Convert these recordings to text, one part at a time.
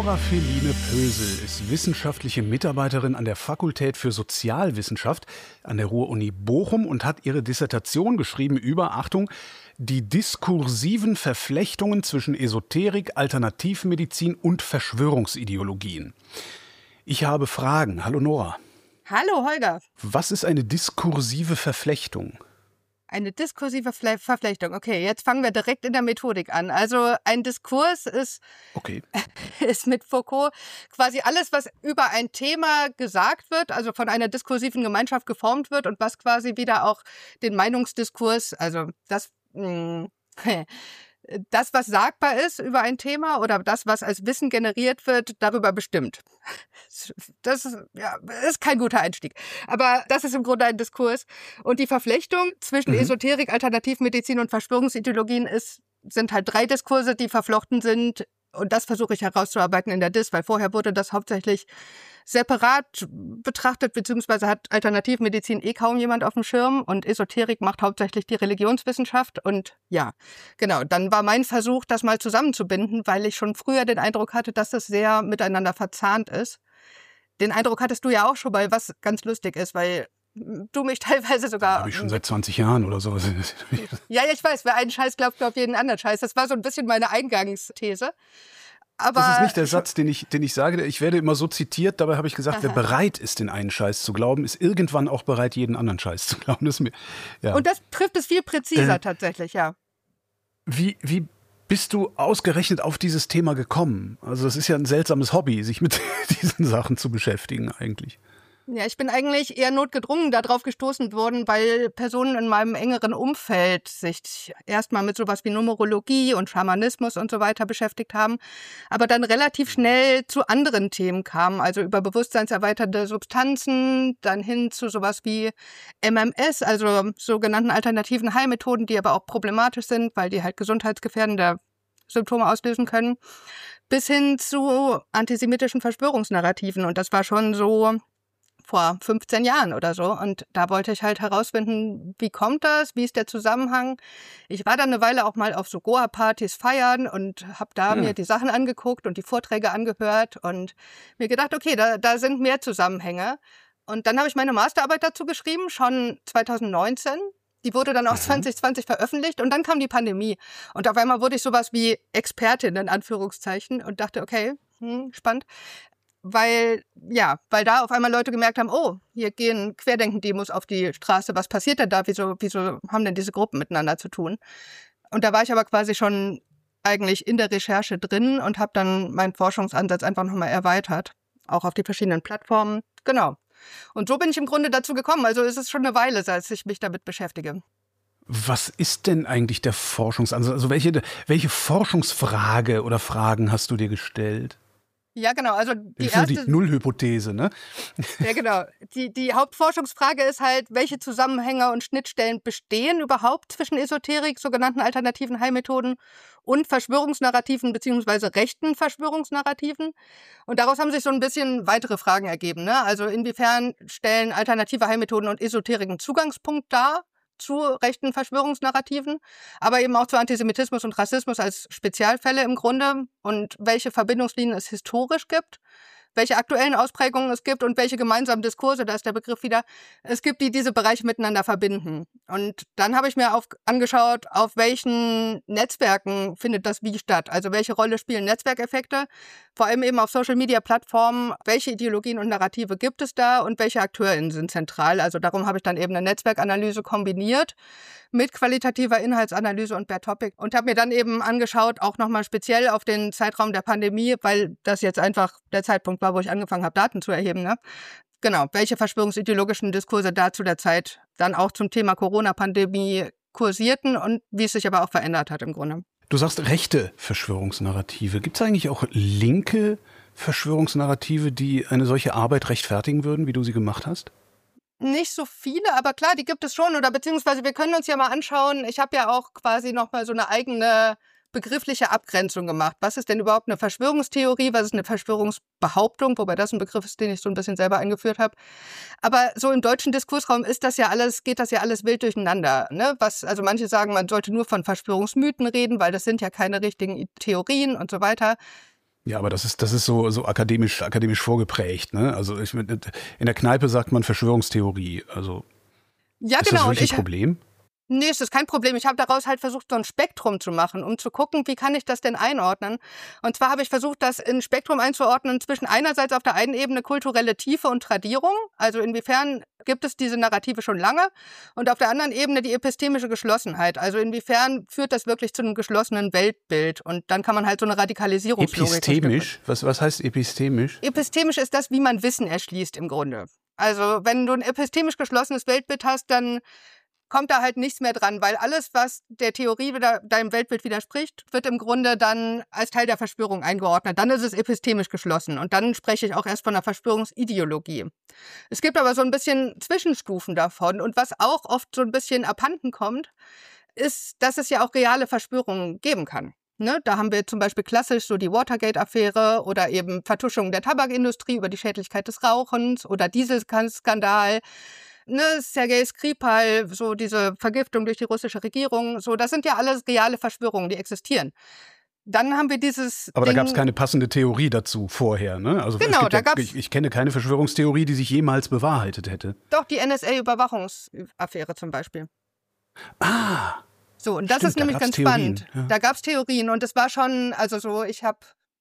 Nora Feline Pösel ist wissenschaftliche Mitarbeiterin an der Fakultät für Sozialwissenschaft an der Ruhr-Uni Bochum und hat ihre Dissertation geschrieben über, Achtung, die diskursiven Verflechtungen zwischen Esoterik, Alternativmedizin und Verschwörungsideologien. Ich habe Fragen. Hallo Nora. Hallo Holger. Was ist eine diskursive Verflechtung? Eine diskursive Verflechtung. Okay, jetzt fangen wir direkt in der Methodik an. Also ein Diskurs ist mit Foucault quasi alles, was über ein Thema gesagt wird, also von einer diskursiven Gemeinschaft geformt wird und was quasi wieder auch den Meinungsdiskurs, also das, was sagbar ist über ein Thema oder das, was als Wissen generiert wird, darüber bestimmt. Das ist kein guter Einstieg. Aber das ist im Grunde ein Diskurs. Und die Verflechtung zwischen Esoterik, Alternativmedizin und Verschwörungsideologien sind halt 3 Diskurse, die verflochten sind. Und das versuche ich herauszuarbeiten in der Dis, weil vorher wurde das hauptsächlich separat betrachtet, beziehungsweise hat Alternativmedizin kaum jemand auf dem Schirm und Esoterik macht hauptsächlich die Religionswissenschaft. Und ja, genau, dann war mein Versuch, das mal zusammenzubinden, weil ich schon früher den Eindruck hatte, dass das sehr miteinander verzahnt ist. Den Eindruck hattest du ja auch schon mal, was ganz lustig ist, weil du mich teilweise sogar... Habe ich schon seit 20 Jahren oder so. Ja, ich weiß, wer einen Scheiß glaubt, glaubt jeden anderen Scheiß. Das war so ein bisschen meine Eingangsthese. Aber das ist nicht der Satz, den ich sage. Ich werde immer so zitiert, dabei habe ich gesagt, wer bereit ist, den einen Scheiß zu glauben, ist irgendwann auch bereit, jeden anderen Scheiß zu glauben. Und das trifft es viel präziser tatsächlich, ja. Wie bist du ausgerechnet auf dieses Thema gekommen? Also es ist ja ein seltsames Hobby, sich mit diesen Sachen zu beschäftigen eigentlich. Ja, ich bin eigentlich eher notgedrungen darauf gestoßen worden, weil Personen in meinem engeren Umfeld sich erstmal mit sowas wie Numerologie und Schamanismus und so weiter beschäftigt haben, aber dann relativ schnell zu anderen Themen kamen, also über bewusstseinserweiternde Substanzen, dann hin zu sowas wie MMS, also sogenannten alternativen Heilmethoden, die aber auch problematisch sind, weil die halt gesundheitsgefährdende Symptome auslösen können, bis hin zu antisemitischen Verschwörungsnarrativen. Und das war schon so vor 15 Jahren oder so. Und da wollte ich halt herausfinden, wie kommt das, wie ist der Zusammenhang. Ich war dann eine Weile auch mal auf so Goa-Partys feiern und habe da mir die Sachen angeguckt und die Vorträge angehört und mir gedacht, okay, da sind mehr Zusammenhänge. Und dann habe ich meine Masterarbeit dazu geschrieben, schon 2019. Die wurde dann auch 2020 veröffentlicht und dann kam die Pandemie. Und auf einmal wurde ich sowas wie Expertin in Anführungszeichen und dachte, okay, spannend. Weil da auf einmal Leute gemerkt haben, oh, hier gehen Querdenken-Demos auf die Straße, was passiert denn da, wieso haben denn diese Gruppen miteinander zu tun? Und da war ich aber quasi schon eigentlich in der Recherche drin und habe dann meinen Forschungsansatz einfach nochmal erweitert, auch auf die verschiedenen Plattformen, genau. Und so bin ich im Grunde dazu gekommen, also es ist schon eine Weile, seit ich mich damit beschäftige. Was ist denn eigentlich der Forschungsansatz? Also welche Forschungsfrage oder Fragen hast du dir gestellt? Ja, genau. Also die Nullhypothese, ne? Ja, genau. Die Hauptforschungsfrage ist halt, welche Zusammenhänge und Schnittstellen bestehen überhaupt zwischen Esoterik, sogenannten alternativen Heilmethoden und Verschwörungsnarrativen beziehungsweise rechten Verschwörungsnarrativen. Und daraus haben sich so ein bisschen weitere Fragen ergeben, ne? Also inwiefern stellen alternative Heilmethoden und Esoterik einen Zugangspunkt dar zu rechten Verschwörungsnarrativen, aber eben auch zu Antisemitismus und Rassismus als Spezialfälle im Grunde und welche Verbindungslinien es historisch gibt, welche aktuellen Ausprägungen es gibt und welche gemeinsamen Diskurse, da ist der Begriff wieder, es gibt, die diese Bereiche miteinander verbinden. Und dann habe ich mir angeschaut, auf welchen Netzwerken findet das wie statt, also welche Rolle spielen Netzwerkeffekte, vor allem eben auf Social-Media-Plattformen, welche Ideologien und Narrative gibt es da und welche AkteurInnen sind zentral. Also darum habe ich dann eben eine Netzwerkanalyse kombiniert mit qualitativer Inhaltsanalyse und Bare Topic und habe mir dann eben angeschaut, auch nochmal speziell auf den Zeitraum der Pandemie, weil das jetzt einfach der Zeitpunkt war, wo ich angefangen habe, Daten zu erheben, ne? Genau, welche verschwörungsideologischen Diskurse da zu der Zeit dann auch zum Thema Corona-Pandemie kursierten und wie es sich aber auch verändert hat im Grunde. Du sagst rechte Verschwörungsnarrative. Gibt es eigentlich auch linke Verschwörungsnarrative, die eine solche Arbeit rechtfertigen würden, wie du sie gemacht hast? Nicht so viele, aber klar, die gibt es schon. Oder beziehungsweise wir können uns ja mal anschauen, ich habe ja auch quasi nochmal so eine eigene begriffliche Abgrenzung gemacht. Was ist denn überhaupt eine Verschwörungstheorie? Was ist eine Verschwörungsbehauptung? Wobei das ein Begriff ist, den ich so ein bisschen selber eingeführt habe. Aber so im deutschen Diskursraum geht das ja alles wild durcheinander, ne? Also manche sagen, man sollte nur von Verschwörungsmythen reden, weil das sind ja keine richtigen Theorien und so weiter. Ja, aber das ist so akademisch vorgeprägt, ne? Also in der Kneipe sagt man Verschwörungstheorie. Also Ja, ist das genau. Und wirklich ein Problem? nee, es ist kein Problem. Ich habe daraus halt versucht, so ein Spektrum zu machen, um zu gucken, wie kann ich das denn einordnen. Und zwar habe ich versucht, das in ein Spektrum einzuordnen zwischen einerseits auf der einen Ebene kulturelle Tiefe und Tradierung, also inwiefern gibt es diese Narrative schon lange, und auf der anderen Ebene die epistemische Geschlossenheit, also inwiefern führt das wirklich zu einem geschlossenen Weltbild. Und dann kann man halt so eine Radikalisierungslogik. Epistemisch? Was heißt epistemisch? Epistemisch ist das, wie man Wissen erschließt im Grunde. Also wenn du ein epistemisch geschlossenes Weltbild hast, dann kommt da halt nichts mehr dran, weil alles, was der Theorie wieder deinem Weltbild widerspricht, wird im Grunde dann als Teil der Verschwörung eingeordnet. Dann ist es epistemisch geschlossen und dann spreche ich auch erst von einer Verschwörungsideologie. Es gibt aber so ein bisschen Zwischenstufen davon und was auch oft so ein bisschen abhanden kommt, ist, dass es ja auch reale Verschwörungen geben kann. Ne, da haben wir zum Beispiel klassisch so die Watergate-Affäre oder eben Vertuschung der Tabakindustrie über die Schädlichkeit des Rauchens oder Dieselskandal. Ne, Sergei Skripal, so diese Vergiftung durch die russische Regierung, so, das sind ja alles reale Verschwörungen, die existieren. Dann haben wir dieses Aber Ding, da gab es keine passende Theorie dazu vorher, ne? Also genau, ich kenne keine Verschwörungstheorie, die sich jemals bewahrheitet hätte. doch die NSA-Überwachungsaffäre zum Beispiel. Ah, So, und das stimmt, ist nämlich da gab's ganz Theorien, spannend. ja. Da gab es Theorien und es war schon, also so, ich habe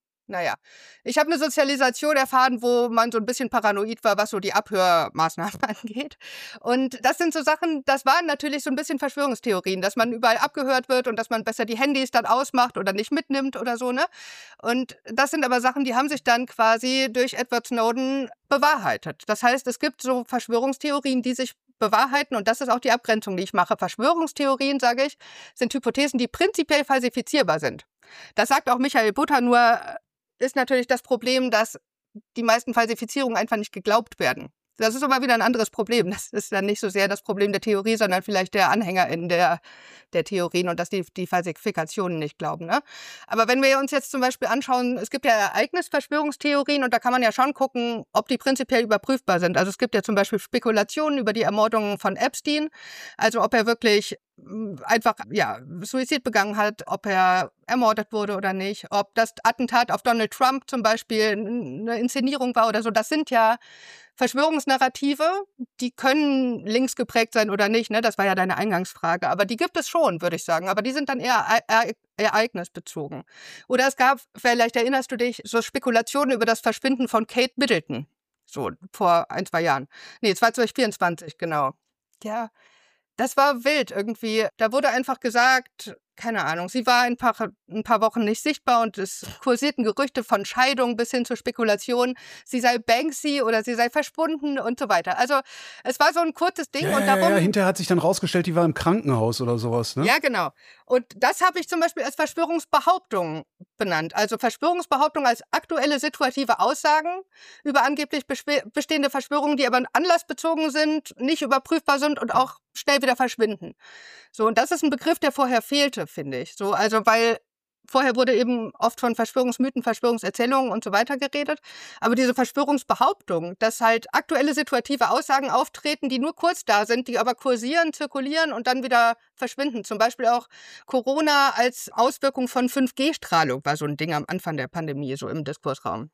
eine Sozialisation erfahren, wo man so ein bisschen paranoid war, was so die Abhörmaßnahmen angeht. Und das sind so Sachen, das waren natürlich so ein bisschen Verschwörungstheorien, dass man überall abgehört wird und dass man besser die Handys dann ausmacht oder nicht mitnimmt oder so, ne? Und das sind aber Sachen, die haben sich dann quasi durch Edward Snowden bewahrheitet. Das heißt, es gibt so Verschwörungstheorien, die sich bewahrheiten und das ist auch die Abgrenzung, die ich mache. Verschwörungstheorien, sage ich, sind Hypothesen, die prinzipiell falsifizierbar sind. Das sagt auch Michael Butter, nur ist natürlich das Problem, dass die meisten Falsifizierungen einfach nicht geglaubt werden. Das ist aber wieder ein anderes Problem. Das ist dann nicht so sehr das Problem der Theorie, sondern vielleicht der AnhängerInnen der Theorien und dass die Falsifikationen nicht glauben. Ne? Aber wenn wir uns jetzt zum Beispiel anschauen, es gibt ja Ereignisverschwörungstheorien und da kann man ja schon gucken, ob die prinzipiell überprüfbar sind. Also es gibt ja zum Beispiel Spekulationen über die Ermordung von Epstein, also ob er wirklich einfach Suizid begangen hat, ob er ermordet wurde oder nicht, ob das Attentat auf Donald Trump zum Beispiel eine Inszenierung war oder so. Das sind ja Verschwörungsnarrative, die können links geprägt sein oder nicht, ne? Das war ja deine Eingangsfrage. Aber die gibt es schon, würde ich sagen. Aber die sind dann eher ereignisbezogen. Oder es gab, vielleicht erinnerst du dich, so Spekulationen über das Verschwinden von Kate Middleton. So vor 1-2 Jahren. Nee, 2024, genau. Ja, das war wild irgendwie. Da wurde einfach gesagt, keine Ahnung, sie war ein paar Wochen nicht sichtbar und es kursierten Gerüchte von Scheidung bis hin zur Spekulation, sie sei Banksy oder sie sei verschwunden und so weiter. Also es war so ein kurzes Ding und darum... Ja, hinterher hat sich dann rausgestellt, die war im Krankenhaus oder sowas, ne? Ja, genau. Und das habe ich zum Beispiel als Verschwörungsbehauptung benannt. Also Verschwörungsbehauptung als aktuelle situative Aussagen über angeblich bestehende Verschwörungen, die aber anlassbezogen sind, nicht überprüfbar sind und auch schnell wieder verschwinden. So, und das ist ein Begriff, der vorher fehlte, finde ich. So, also weil vorher wurde eben oft von Verschwörungsmythen, Verschwörungserzählungen und so weiter geredet. Aber diese Verschwörungsbehauptung, dass halt aktuelle situative Aussagen auftreten, die nur kurz da sind, die aber kursieren, zirkulieren und dann wieder verschwinden. Zum Beispiel auch Corona als Auswirkung von 5G-Strahlung war so ein Ding am Anfang der Pandemie, so im Diskursraum.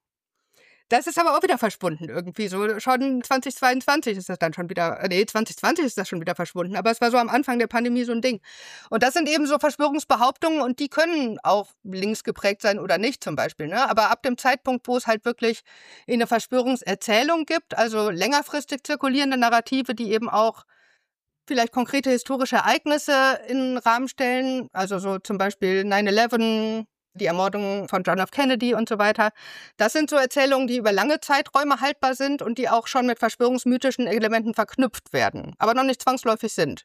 Das ist aber auch wieder verschwunden irgendwie. So schon 2022 ist das dann schon wieder, 2020 ist das schon wieder verschwunden. Aber es war so am Anfang der Pandemie so ein Ding. Und das sind eben so Verschwörungsbehauptungen und die können auch links geprägt sein oder nicht zum Beispiel. Ne? Aber ab dem Zeitpunkt, wo es halt wirklich eine Verschwörungserzählung gibt, also längerfristig zirkulierende Narrative, die eben auch vielleicht konkrete historische Ereignisse in den Rahmen stellen, also so zum Beispiel 9/11, die Ermordung von John F. Kennedy und so weiter. Das sind so Erzählungen, die über lange Zeiträume haltbar sind und die auch schon mit verschwörungsmythischen Elementen verknüpft werden, aber noch nicht zwangsläufig sind.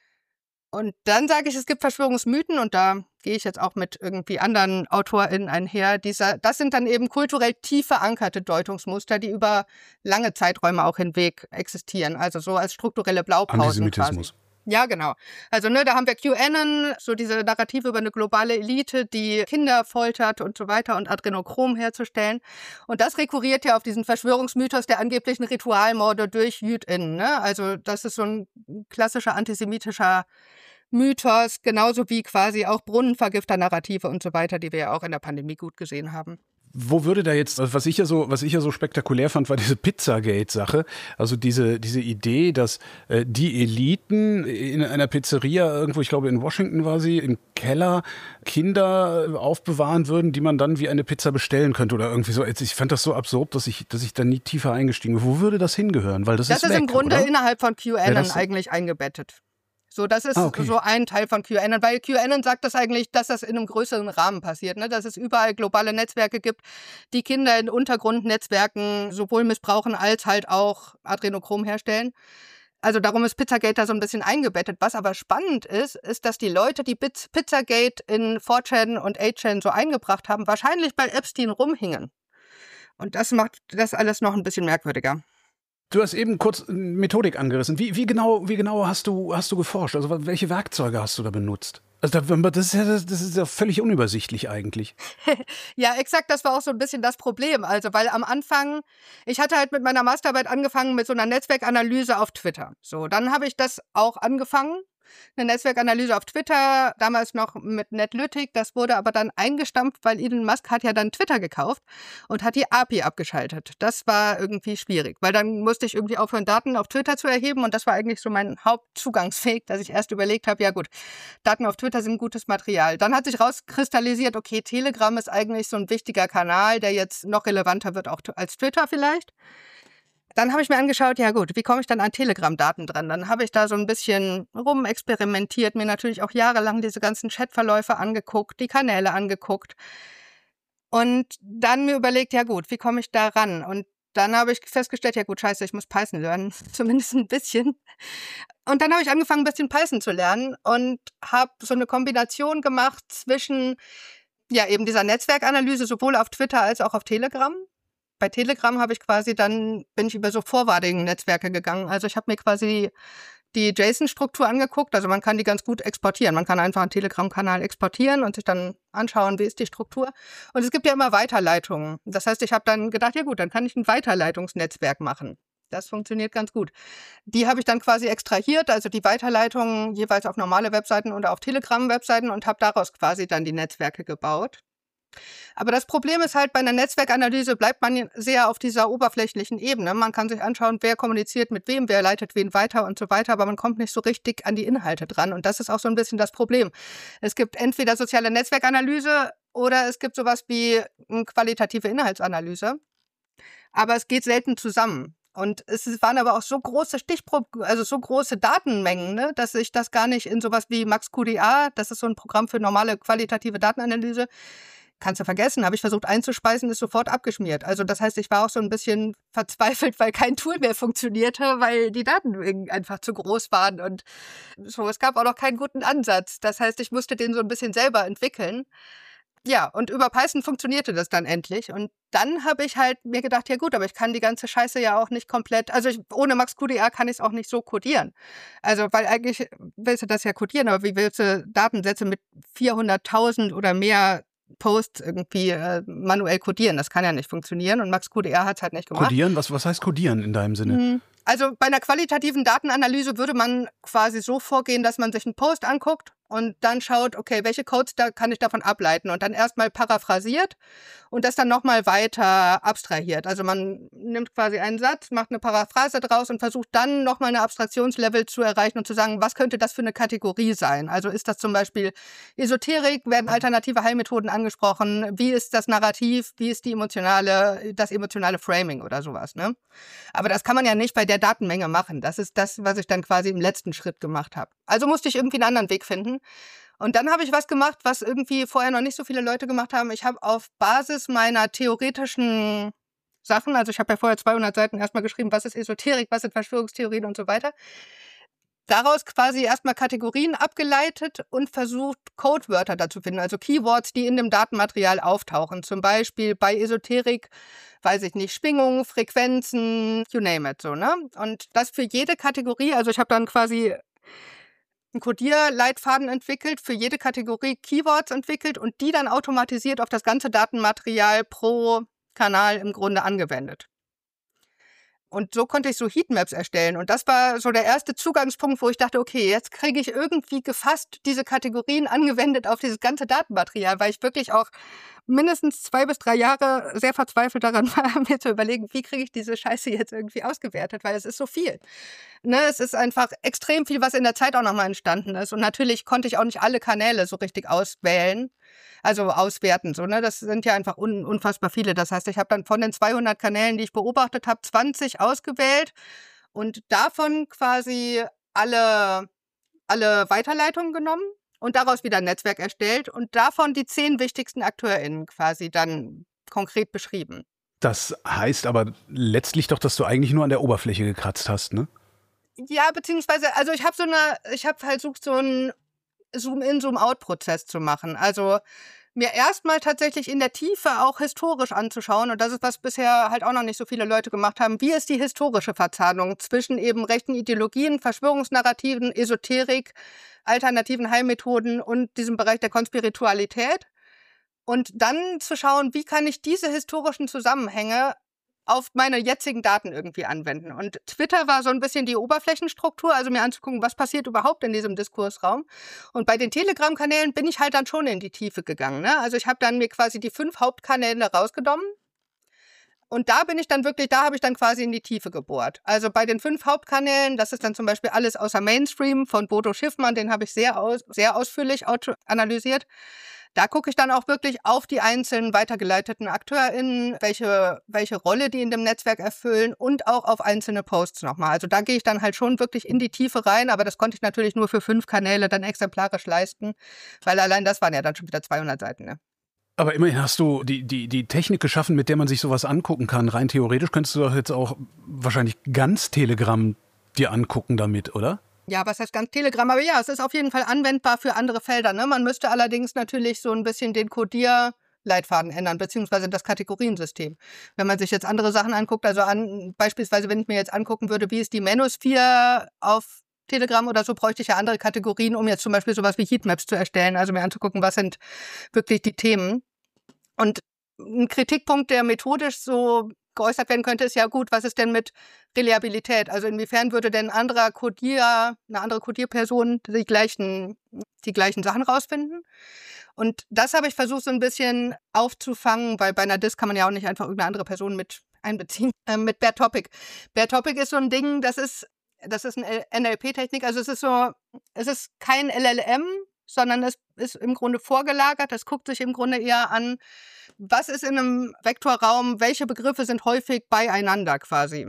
Und dann sage ich, es gibt Verschwörungsmythen und da gehe ich jetzt auch mit irgendwie anderen AutorInnen einher. Das sind dann eben kulturell tief verankerte Deutungsmuster, die über lange Zeiträume auch hinweg existieren, also so als strukturelle Blaupausen Antisemitismus. quasi. Ja, genau. Also da haben wir QAnon, so diese Narrative über eine globale Elite, die Kinder foltert und so weiter und Adrenochrom herzustellen. Und das rekurriert ja auf diesen Verschwörungsmythos der angeblichen Ritualmorde durch JüdInnen. Ne? Also das ist so ein klassischer antisemitischer Mythos, genauso wie quasi auch Brunnenvergifter-Narrative und so weiter, die wir ja auch in der Pandemie gut gesehen haben. Wo würde da jetzt, also was ich ja so spektakulär fand, war diese Pizzagate-Sache. Also diese Idee, dass die Eliten in einer Pizzeria irgendwo, ich glaube in Washington war sie, im Keller Kinder aufbewahren würden, die man dann wie eine Pizza bestellen könnte oder irgendwie so. Ich fand das so absurd, dass ich da nie tiefer eingestiegen bin. Wo würde das hingehören? Weil das ist im Grunde oder? innerhalb von QAnon eigentlich eingebettet. So, das ist okay. so ein Teil von QAnon, weil QAnon sagt das eigentlich, dass das in einem größeren Rahmen passiert, ne? Dass es überall globale Netzwerke gibt, die Kinder in Untergrundnetzwerken sowohl missbrauchen als halt auch Adrenochrom herstellen. Also darum ist Pizzagate da so ein bisschen eingebettet. Was aber spannend ist, dass die Leute, die Pizzagate in 4chan und 8chan so eingebracht haben, wahrscheinlich bei Epstein rumhingen. Und das macht das alles noch ein bisschen merkwürdiger. Du hast eben kurz Methodik angerissen. Wie genau hast du geforscht? Also welche Werkzeuge hast du da benutzt? Also das ist ja völlig unübersichtlich eigentlich. Ja, exakt, das war auch so ein bisschen das Problem. Also, weil am Anfang, ich hatte halt mit meiner Masterarbeit angefangen mit so einer Netzwerkanalyse auf Twitter. So, dann habe ich das auch angefangen. Eine Netzwerkanalyse auf Twitter, damals noch mit Netlytic, das wurde aber dann eingestampft, weil Elon Musk hat ja dann Twitter gekauft und hat die API abgeschaltet. Das war irgendwie schwierig, weil dann musste ich irgendwie aufhören, Daten auf Twitter zu erheben und das war eigentlich so mein Hauptzugangsweg, dass ich erst überlegt habe, ja gut, Daten auf Twitter sind gutes Material. Dann hat sich rauskristallisiert, okay, Telegram ist eigentlich so ein wichtiger Kanal, der jetzt noch relevanter wird auch als Twitter vielleicht. Dann habe ich mir angeschaut, ja gut, wie komme ich dann an Telegram-Daten dran? Dann habe ich da so ein bisschen rumexperimentiert, mir natürlich auch jahrelang diese ganzen Chatverläufe angeguckt, die Kanäle angeguckt und dann mir überlegt, ja gut, wie komme ich da ran? Und dann habe ich festgestellt, ja gut, scheiße, ich muss Python lernen, zumindest ein bisschen. Und dann habe ich angefangen, ein bisschen Python zu lernen und habe so eine Kombination gemacht zwischen ja eben dieser Netzwerkanalyse, sowohl auf Twitter als auch auf Telegram. Bei Telegram bin ich über so Forwarding-Netzwerke gegangen. Also ich habe mir quasi die JSON-Struktur angeguckt. Also man kann die ganz gut exportieren. Man kann einfach einen Telegram-Kanal exportieren und sich dann anschauen, wie ist die Struktur. Und es gibt ja immer Weiterleitungen. Das heißt, ich habe dann gedacht, ja gut, dann kann ich ein Weiterleitungsnetzwerk machen. Das funktioniert ganz gut. Die habe ich dann quasi extrahiert, also die Weiterleitungen jeweils auf normale Webseiten oder auf Telegram-Webseiten und habe daraus quasi dann die Netzwerke gebaut. Aber das Problem ist halt, bei einer Netzwerkanalyse bleibt man sehr auf dieser oberflächlichen Ebene. Man kann sich anschauen, wer kommuniziert mit wem, wer leitet wen weiter und so weiter, aber man kommt nicht so richtig an die Inhalte dran. Und das ist auch so ein bisschen das Problem. Es gibt entweder soziale Netzwerkanalyse oder es gibt sowas wie eine qualitative Inhaltsanalyse. Aber es geht selten zusammen. Und es waren aber auch so große also so große Datenmengen, ne, dass ich das gar nicht in sowas wie MaxQDA, das ist so ein Programm für normale qualitative Datenanalyse, kannst du vergessen, habe ich versucht einzuspeisen, ist sofort abgeschmiert. Also das heißt, ich war auch so ein bisschen verzweifelt, weil kein Tool mehr funktionierte, weil die Daten einfach zu groß waren und so. Es gab auch noch keinen guten Ansatz. Das heißt, ich musste den so ein bisschen selber entwickeln. Ja, und über Python funktionierte das dann endlich. Und dann habe ich halt mir gedacht, ja gut, aber ich kann die ganze Scheiße ja auch nicht komplett, also ohne MaxQDA kann ich es auch nicht so codieren. Also, weil eigentlich willst du das ja codieren, aber wie willst du Datensätze mit 400.000 oder mehr Posts irgendwie manuell codieren? Das kann ja nicht funktionieren und MaxQDA hat es halt nicht gemacht. Codieren? Was heißt codieren in deinem Sinne? Also bei einer qualitativen Datenanalyse würde man quasi so vorgehen, dass man sich einen Post anguckt und dann schaut, okay, welche Codes da kann ich davon ableiten und dann erstmal paraphrasiert und das dann nochmal weiter abstrahiert. Also man nimmt quasi einen Satz, macht eine Paraphrase draus und versucht dann nochmal eine Abstraktionslevel zu erreichen und zu sagen, was könnte das für eine Kategorie sein? Also ist das zum Beispiel Esoterik, werden alternative Heilmethoden angesprochen, wie ist das Narrativ, wie ist das emotionale Framing oder sowas, ne? Aber das kann man ja nicht bei der Datenmenge machen. Das ist das, was ich dann quasi im letzten Schritt gemacht habe. Also musste ich irgendwie einen anderen Weg finden. Und dann habe ich was gemacht, was irgendwie vorher noch nicht so viele Leute gemacht haben. Ich habe auf Basis meiner theoretischen Sachen, also ich habe ja vorher 200 Seiten erstmal geschrieben, was ist Esoterik, was sind Verschwörungstheorien und so weiter, daraus quasi erstmal Kategorien abgeleitet und versucht, Codewörter dazu finden, also Keywords, die in dem Datenmaterial auftauchen. Zum Beispiel bei Esoterik, weiß ich nicht, Schwingungen, Frequenzen, you name it, so, ne? Und das für jede Kategorie, also ich habe dann quasi einen Codierleitfaden entwickelt, für jede Kategorie Keywords entwickelt und die dann automatisiert auf das ganze Datenmaterial pro Kanal im Grunde angewendet. Und so konnte ich so Heatmaps erstellen. Und das war so der erste Zugangspunkt, wo ich dachte, okay, jetzt kriege ich irgendwie gefasst diese Kategorien angewendet auf dieses ganze Datenmaterial, weil ich wirklich auch mindestens 2 bis 3 Jahre sehr verzweifelt daran war, mir zu überlegen, wie kriege ich diese Scheiße jetzt irgendwie ausgewertet, weil es ist so viel. Ne, es ist einfach extrem viel, was in der Zeit auch nochmal entstanden ist. Und natürlich konnte ich auch nicht alle Kanäle so richtig auswählen, also auswerten. So, ne? Das sind ja einfach unfassbar viele. Das heißt, ich habe dann von den 200 Kanälen, die ich beobachtet habe, 20 ausgewählt und davon quasi alle Weiterleitungen genommen und daraus wieder ein Netzwerk erstellt und davon die 10 wichtigsten AkteurInnen quasi dann konkret beschrieben. Das heißt aber letztlich doch, dass du eigentlich nur an der Oberfläche gekratzt hast, ne? Ja, beziehungsweise, also ich habe versucht, so einen Zoom-in, Zoom-out-Prozess zu machen. Also mir erstmal tatsächlich in der Tiefe auch historisch anzuschauen. Und das ist, was bisher halt auch noch nicht so viele Leute gemacht haben. Wie ist die historische Verzahnung zwischen eben rechten Ideologien, Verschwörungsnarrativen, Esoterik, alternativen Heilmethoden und diesem Bereich der Konspiritualität? Und dann zu schauen, wie kann ich diese historischen Zusammenhänge auf meine jetzigen Daten irgendwie anwenden. Und Twitter war so ein bisschen die Oberflächenstruktur, also mir anzugucken, was passiert überhaupt in diesem Diskursraum. Und bei den Telegram-Kanälen bin ich halt dann schon in die Tiefe gegangen. Ne? Also ich habe dann mir quasi die 5 Hauptkanäle rausgenommen. Und da habe ich dann quasi in die Tiefe gebohrt. Also bei den 5 Hauptkanälen, das ist dann zum Beispiel alles außer Mainstream von Bodo Schiffmann, den habe ich sehr ausführlich analysiert. Da gucke ich dann auch wirklich auf die einzelnen weitergeleiteten AkteurInnen, welche Rolle die in dem Netzwerk erfüllen und auch auf einzelne Posts nochmal. Also da gehe ich dann halt schon wirklich in die Tiefe rein, aber das konnte ich natürlich nur für 5 Kanäle dann exemplarisch leisten, weil allein das waren ja dann schon wieder 200 Seiten, ne? Aber immerhin hast du die Technik geschaffen, mit der man sich sowas angucken kann. Rein theoretisch könntest du doch jetzt auch wahrscheinlich ganz Telegram dir angucken damit, oder? Ja, was heißt ganz Telegram? Aber ja, es ist auf jeden Fall anwendbar für andere Felder. Ne? Man müsste allerdings natürlich so ein bisschen den Codierleitfaden ändern, beziehungsweise das Kategoriensystem. Wenn man sich jetzt andere Sachen anguckt, also beispielsweise, wenn ich mir jetzt angucken würde, wie ist die Manosphere auf Telegram oder so, bräuchte ich ja andere Kategorien, um jetzt zum Beispiel sowas wie Heatmaps zu erstellen, also mir anzugucken, was sind wirklich die Themen. Und ein Kritikpunkt, der methodisch so geäußert werden könnte, ist ja gut, was ist denn mit Reliabilität? Also inwiefern würde denn eine andere Codierperson die gleichen Sachen rausfinden? Und das habe ich versucht so ein bisschen aufzufangen, weil bei einer Disk kann man ja auch nicht einfach irgendeine andere Person mit einbeziehen. Mit Bare Topic. Bare Topic ist so ein Ding, das ist eine NLP-Technik, also es ist kein LLM, sondern es ist im Grunde vorgelagert. Es guckt sich im Grunde eher an, was ist in einem Vektorraum, welche Begriffe sind häufig beieinander quasi.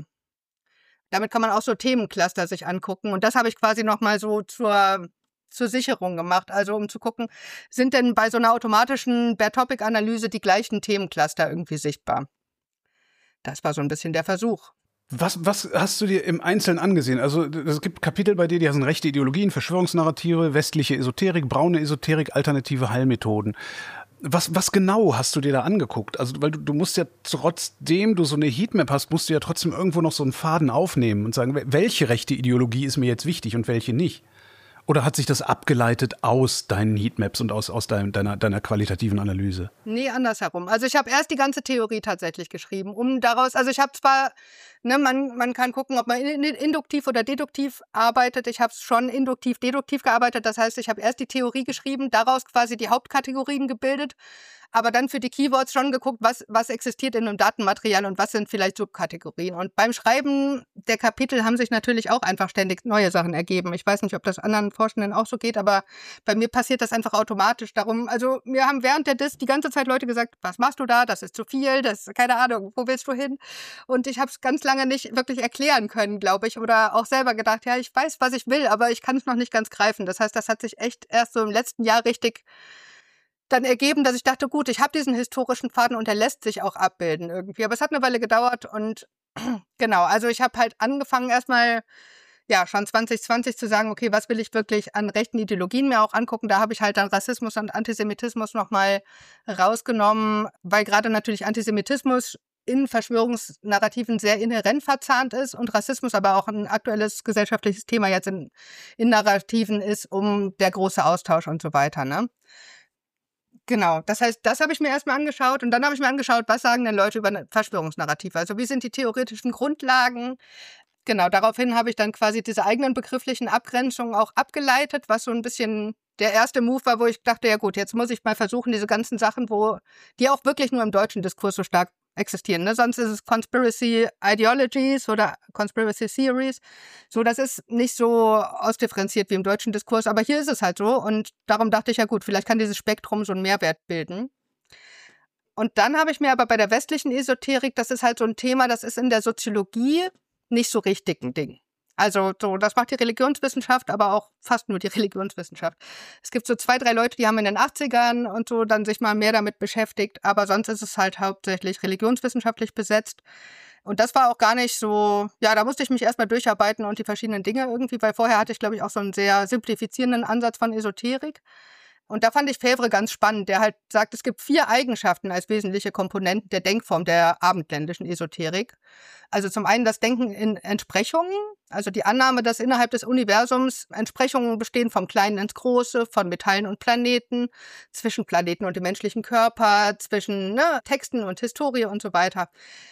Damit kann man auch so Themencluster sich angucken. Und das habe ich quasi nochmal so zur Sicherung gemacht. Also um zu gucken, sind denn bei so einer automatischen Bare-Topic-Analyse die gleichen Themencluster irgendwie sichtbar? Das war so ein bisschen der Versuch. Was hast du dir im Einzelnen angesehen? Also es gibt Kapitel bei dir, die heißen rechte Ideologien, Verschwörungsnarrative, westliche Esoterik, braune Esoterik, alternative Heilmethoden. Was genau hast du dir da angeguckt? Also weil du musst ja trotzdem du so eine Heatmap hast, musst du ja trotzdem irgendwo noch so einen Faden aufnehmen und sagen, welche rechte Ideologie ist mir jetzt wichtig und welche nicht? Oder hat sich das abgeleitet aus deinen Heatmaps und aus deiner qualitativen Analyse? Nee, andersherum. Also ich habe erst die ganze Theorie tatsächlich geschrieben, also ich habe zwar, ne, man kann gucken, ob man induktiv oder deduktiv arbeitet. Ich habe schon induktiv-deduktiv gearbeitet. Das heißt, ich habe erst die Theorie geschrieben, daraus quasi die Hauptkategorien gebildet, aber dann für die Keywords schon geguckt, was existiert in einem Datenmaterial und was sind vielleicht Subkategorien. Und beim Schreiben der Kapitel haben sich natürlich auch einfach ständig neue Sachen ergeben. Ich weiß nicht, ob das anderen Forschenden auch so geht, aber bei mir passiert das einfach automatisch. Darum, also mir haben während der Disk die ganze Zeit Leute gesagt, was machst du da? Das ist zu viel, keine Ahnung, wo willst du hin? Und ich habe es ganz lange nicht wirklich erklären können, glaube ich, oder auch selber gedacht, ja, ich weiß, was ich will, aber ich kann es noch nicht ganz greifen. Das heißt, das hat sich echt erst so im letzten Jahr richtig dann ergeben, dass ich dachte, gut, ich habe diesen historischen Faden und der lässt sich auch abbilden irgendwie. Aber es hat eine Weile gedauert und genau, also ich habe halt angefangen erstmal, ja, schon 2020 zu sagen, okay, was will ich wirklich an rechten Ideologien mir auch angucken? Da habe ich halt dann Rassismus und Antisemitismus nochmal rausgenommen, weil gerade natürlich Antisemitismus in Verschwörungsnarrativen sehr inhärent verzahnt ist und Rassismus aber auch ein aktuelles gesellschaftliches Thema jetzt in Narrativen ist, um der große Austausch und so weiter, ne? Genau, das heißt, das habe ich mir erstmal angeschaut und dann habe ich mir angeschaut, was sagen denn Leute über Verschwörungsnarrative? Also wie sind die theoretischen Grundlagen? Genau, daraufhin habe ich dann quasi diese eigenen begrifflichen Abgrenzungen auch abgeleitet, was so ein bisschen der erste Move war, wo ich dachte, ja gut, jetzt muss ich mal versuchen, diese ganzen Sachen, die auch wirklich nur im deutschen Diskurs so stark existieren. Ne? Sonst ist es Conspiracy Ideologies oder Conspiracy Theories. So, das ist nicht so ausdifferenziert wie im deutschen Diskurs, aber hier ist es halt so. Und darum dachte ich, ja gut, vielleicht kann dieses Spektrum so einen Mehrwert bilden. Und dann habe ich mir aber bei der westlichen Esoterik, das ist halt so ein Thema, das ist in der Soziologie nicht so richtig ein Ding. Also so, das macht die Religionswissenschaft, aber auch fast nur die Religionswissenschaft. Es gibt so 2, 3 Leute, die haben in den 80ern und so dann sich mal mehr damit beschäftigt, aber sonst ist es halt hauptsächlich religionswissenschaftlich besetzt. Und das war auch gar nicht so, ja, da musste ich mich erstmal durcharbeiten und die verschiedenen Dinge irgendwie, weil vorher hatte ich, glaube ich, auch so einen sehr simplifizierenden Ansatz von Esoterik. Und da fand ich Febvre ganz spannend, der halt sagt, es gibt 4 Eigenschaften als wesentliche Komponenten der Denkform der abendländischen Esoterik. Also zum einen das Denken in Entsprechungen, also die Annahme, dass innerhalb des Universums Entsprechungen bestehen vom Kleinen ins Große, von Metallen und Planeten, zwischen Planeten und dem menschlichen Körper, zwischen Texten und Historie und so weiter.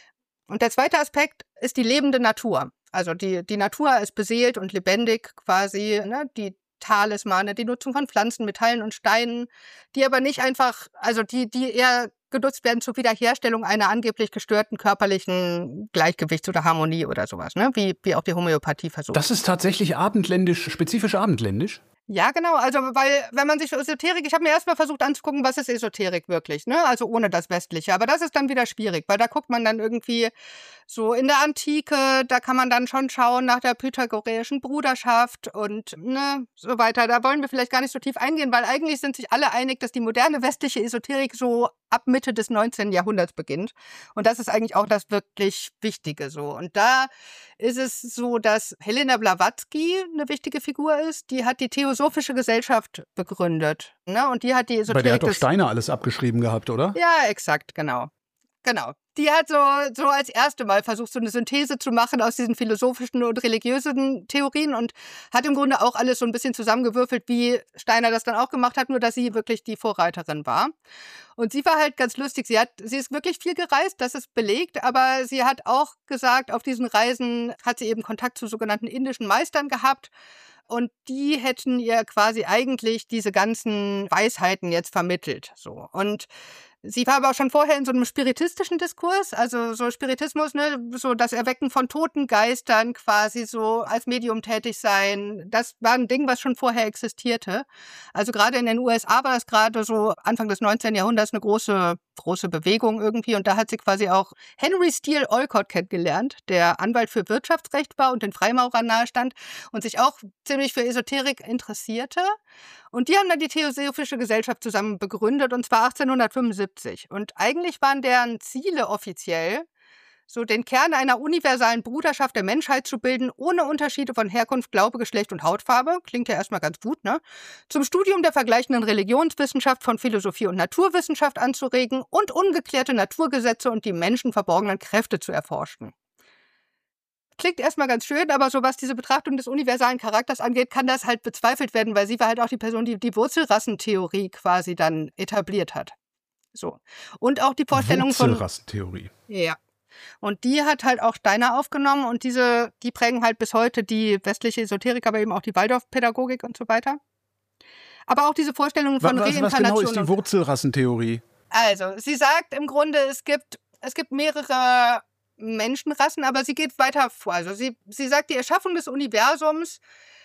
Und der zweite Aspekt ist die lebende Natur. Also die Natur ist beseelt und lebendig quasi, die Talismane, die Nutzung von Pflanzen, Metallen und Steinen, die aber nicht einfach, also die eher genutzt werden zur Wiederherstellung einer angeblich gestörten körperlichen Gleichgewichts- oder Harmonie oder sowas, wie auch die Homöopathie versucht. Das ist tatsächlich abendländisch, spezifisch abendländisch? Ja, genau. Also, weil, wenn man sich für Esoterik, ich habe mir erstmal versucht anzugucken, was ist Esoterik wirklich, also ohne das Westliche. Aber das ist dann wieder schwierig, weil da guckt man dann irgendwie so in der Antike, da kann man dann schon schauen nach der pythagoreischen Bruderschaft und so weiter. Da wollen wir vielleicht gar nicht so tief eingehen, weil eigentlich sind sich alle einig, dass die moderne westliche Esoterik so ab Mitte des 19. Jahrhunderts beginnt. Und das ist eigentlich auch das wirklich Wichtige so. Und da ist es so, dass Helena Blavatsky eine wichtige Figur ist. Die hat die Theosophische Gesellschaft begründet. Und die hat die Esoterik. Bei der hat doch Steiner alles abgeschrieben gehabt, oder? Ja, exakt, genau. Genau. Die hat so als erste Mal versucht, so eine Synthese zu machen aus diesen philosophischen und religiösen Theorien und hat im Grunde auch alles so ein bisschen zusammengewürfelt, wie Steiner das dann auch gemacht hat, nur dass sie wirklich die Vorreiterin war. Und sie war halt ganz lustig. Sie ist wirklich viel gereist, das ist belegt, aber sie hat auch gesagt, auf diesen Reisen hat sie eben Kontakt zu sogenannten indischen Meistern gehabt. Und die hätten ihr quasi eigentlich diese ganzen Weisheiten jetzt vermittelt. So. Und sie war aber auch schon vorher in so einem spiritistischen Diskurs, also so Spiritismus, so das Erwecken von toten Geistern quasi so als Medium tätig sein. Das war ein Ding, was schon vorher existierte. Also gerade in den USA war das gerade so Anfang des 19. Jahrhunderts eine große Bewegung irgendwie. Und da hat sie quasi auch Henry Steele Olcott kennengelernt, der Anwalt für Wirtschaftsrecht war und den Freimaurern nahestand und sich auch ziemlich für Esoterik interessierte. Und die haben dann die Theosophische Gesellschaft zusammen begründet, und zwar 1875. Und eigentlich waren deren Ziele offiziell, so den Kern einer universalen Bruderschaft der Menschheit zu bilden, ohne Unterschiede von Herkunft, Glaube, Geschlecht und Hautfarbe. Klingt ja erstmal ganz gut, Zum Studium der vergleichenden Religionswissenschaft von Philosophie und Naturwissenschaft anzuregen und ungeklärte Naturgesetze und die Menschen verborgenen Kräfte zu erforschen. Klingt erstmal ganz schön, aber so was diese Betrachtung des universalen Charakters angeht, kann das halt bezweifelt werden, weil sie war halt auch die Person, die die Wurzelrassentheorie quasi dann etabliert hat. So. Und auch die Vorstellung von Wurzelrassentheorie. Ja. Und die hat halt auch Steiner aufgenommen und die prägen halt bis heute die westliche Esoterik, aber eben auch die Waldorfpädagogik und so weiter. Aber auch diese Vorstellungen von Reinkarnation. Was genau ist die Wurzelrassentheorie? Also, sie sagt im Grunde, es gibt mehrere Menschenrassen, aber sie geht weiter vor. Also sie sagt, die Erschaffung des Universums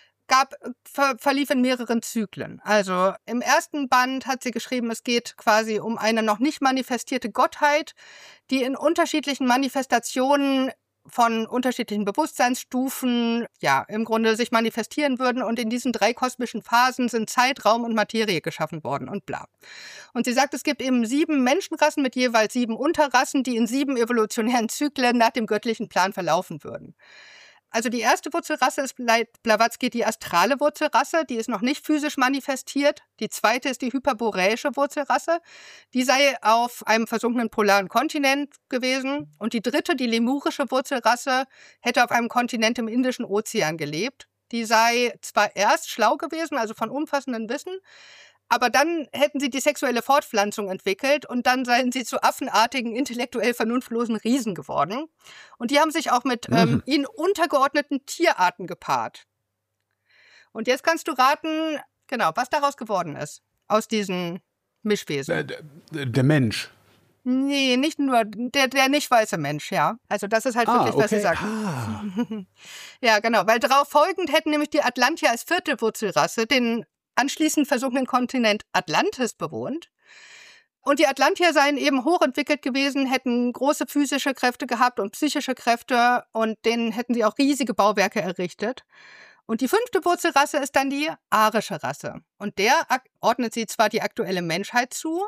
verlief in mehreren Zyklen. Also im ersten Band hat sie geschrieben, es geht quasi um eine noch nicht manifestierte Gottheit, die in unterschiedlichen Manifestationen von unterschiedlichen Bewusstseinsstufen, im Grunde sich manifestieren würden. Und in diesen 3 kosmischen Phasen sind Zeit, Raum und Materie geschaffen worden und bla. Und sie sagt, es gibt eben 7 Menschenrassen mit jeweils 7 Unterrassen, die in 7 evolutionären Zyklen nach dem göttlichen Plan verlaufen würden. Also die erste Wurzelrasse ist Blavatsky die astrale Wurzelrasse, die ist noch nicht physisch manifestiert. Die zweite ist die hyperboreische Wurzelrasse, die sei auf einem versunkenen polaren Kontinent gewesen. Und die dritte, die lemurische Wurzelrasse, hätte auf einem Kontinent im Indischen Ozean gelebt. Die sei zwar erst schlau gewesen, also von umfassendem Wissen, aber dann hätten sie die sexuelle Fortpflanzung entwickelt und dann seien sie zu affenartigen, intellektuell vernunftlosen Riesen geworden. Und die haben sich auch mit ihnen untergeordneten Tierarten gepaart. Und jetzt kannst du raten, Genau, was daraus geworden ist, aus diesen Mischwesen. Der Mensch. Nee, nicht nur der nicht weiße Mensch, ja. Also das ist halt wirklich, was sie sagen. Ja, genau, weil darauf folgend hätten nämlich die Atlantier als vierte Wurzelrasse den anschließend versunkenen Kontinent Atlantis bewohnt. Und die Atlantier seien eben hochentwickelt gewesen, hätten große physische Kräfte gehabt und psychische Kräfte und denen hätten sie auch riesige Bauwerke errichtet. Und die fünfte Wurzelrasse ist dann die arische Rasse. Und der ordnet sie zwar die aktuelle Menschheit zu,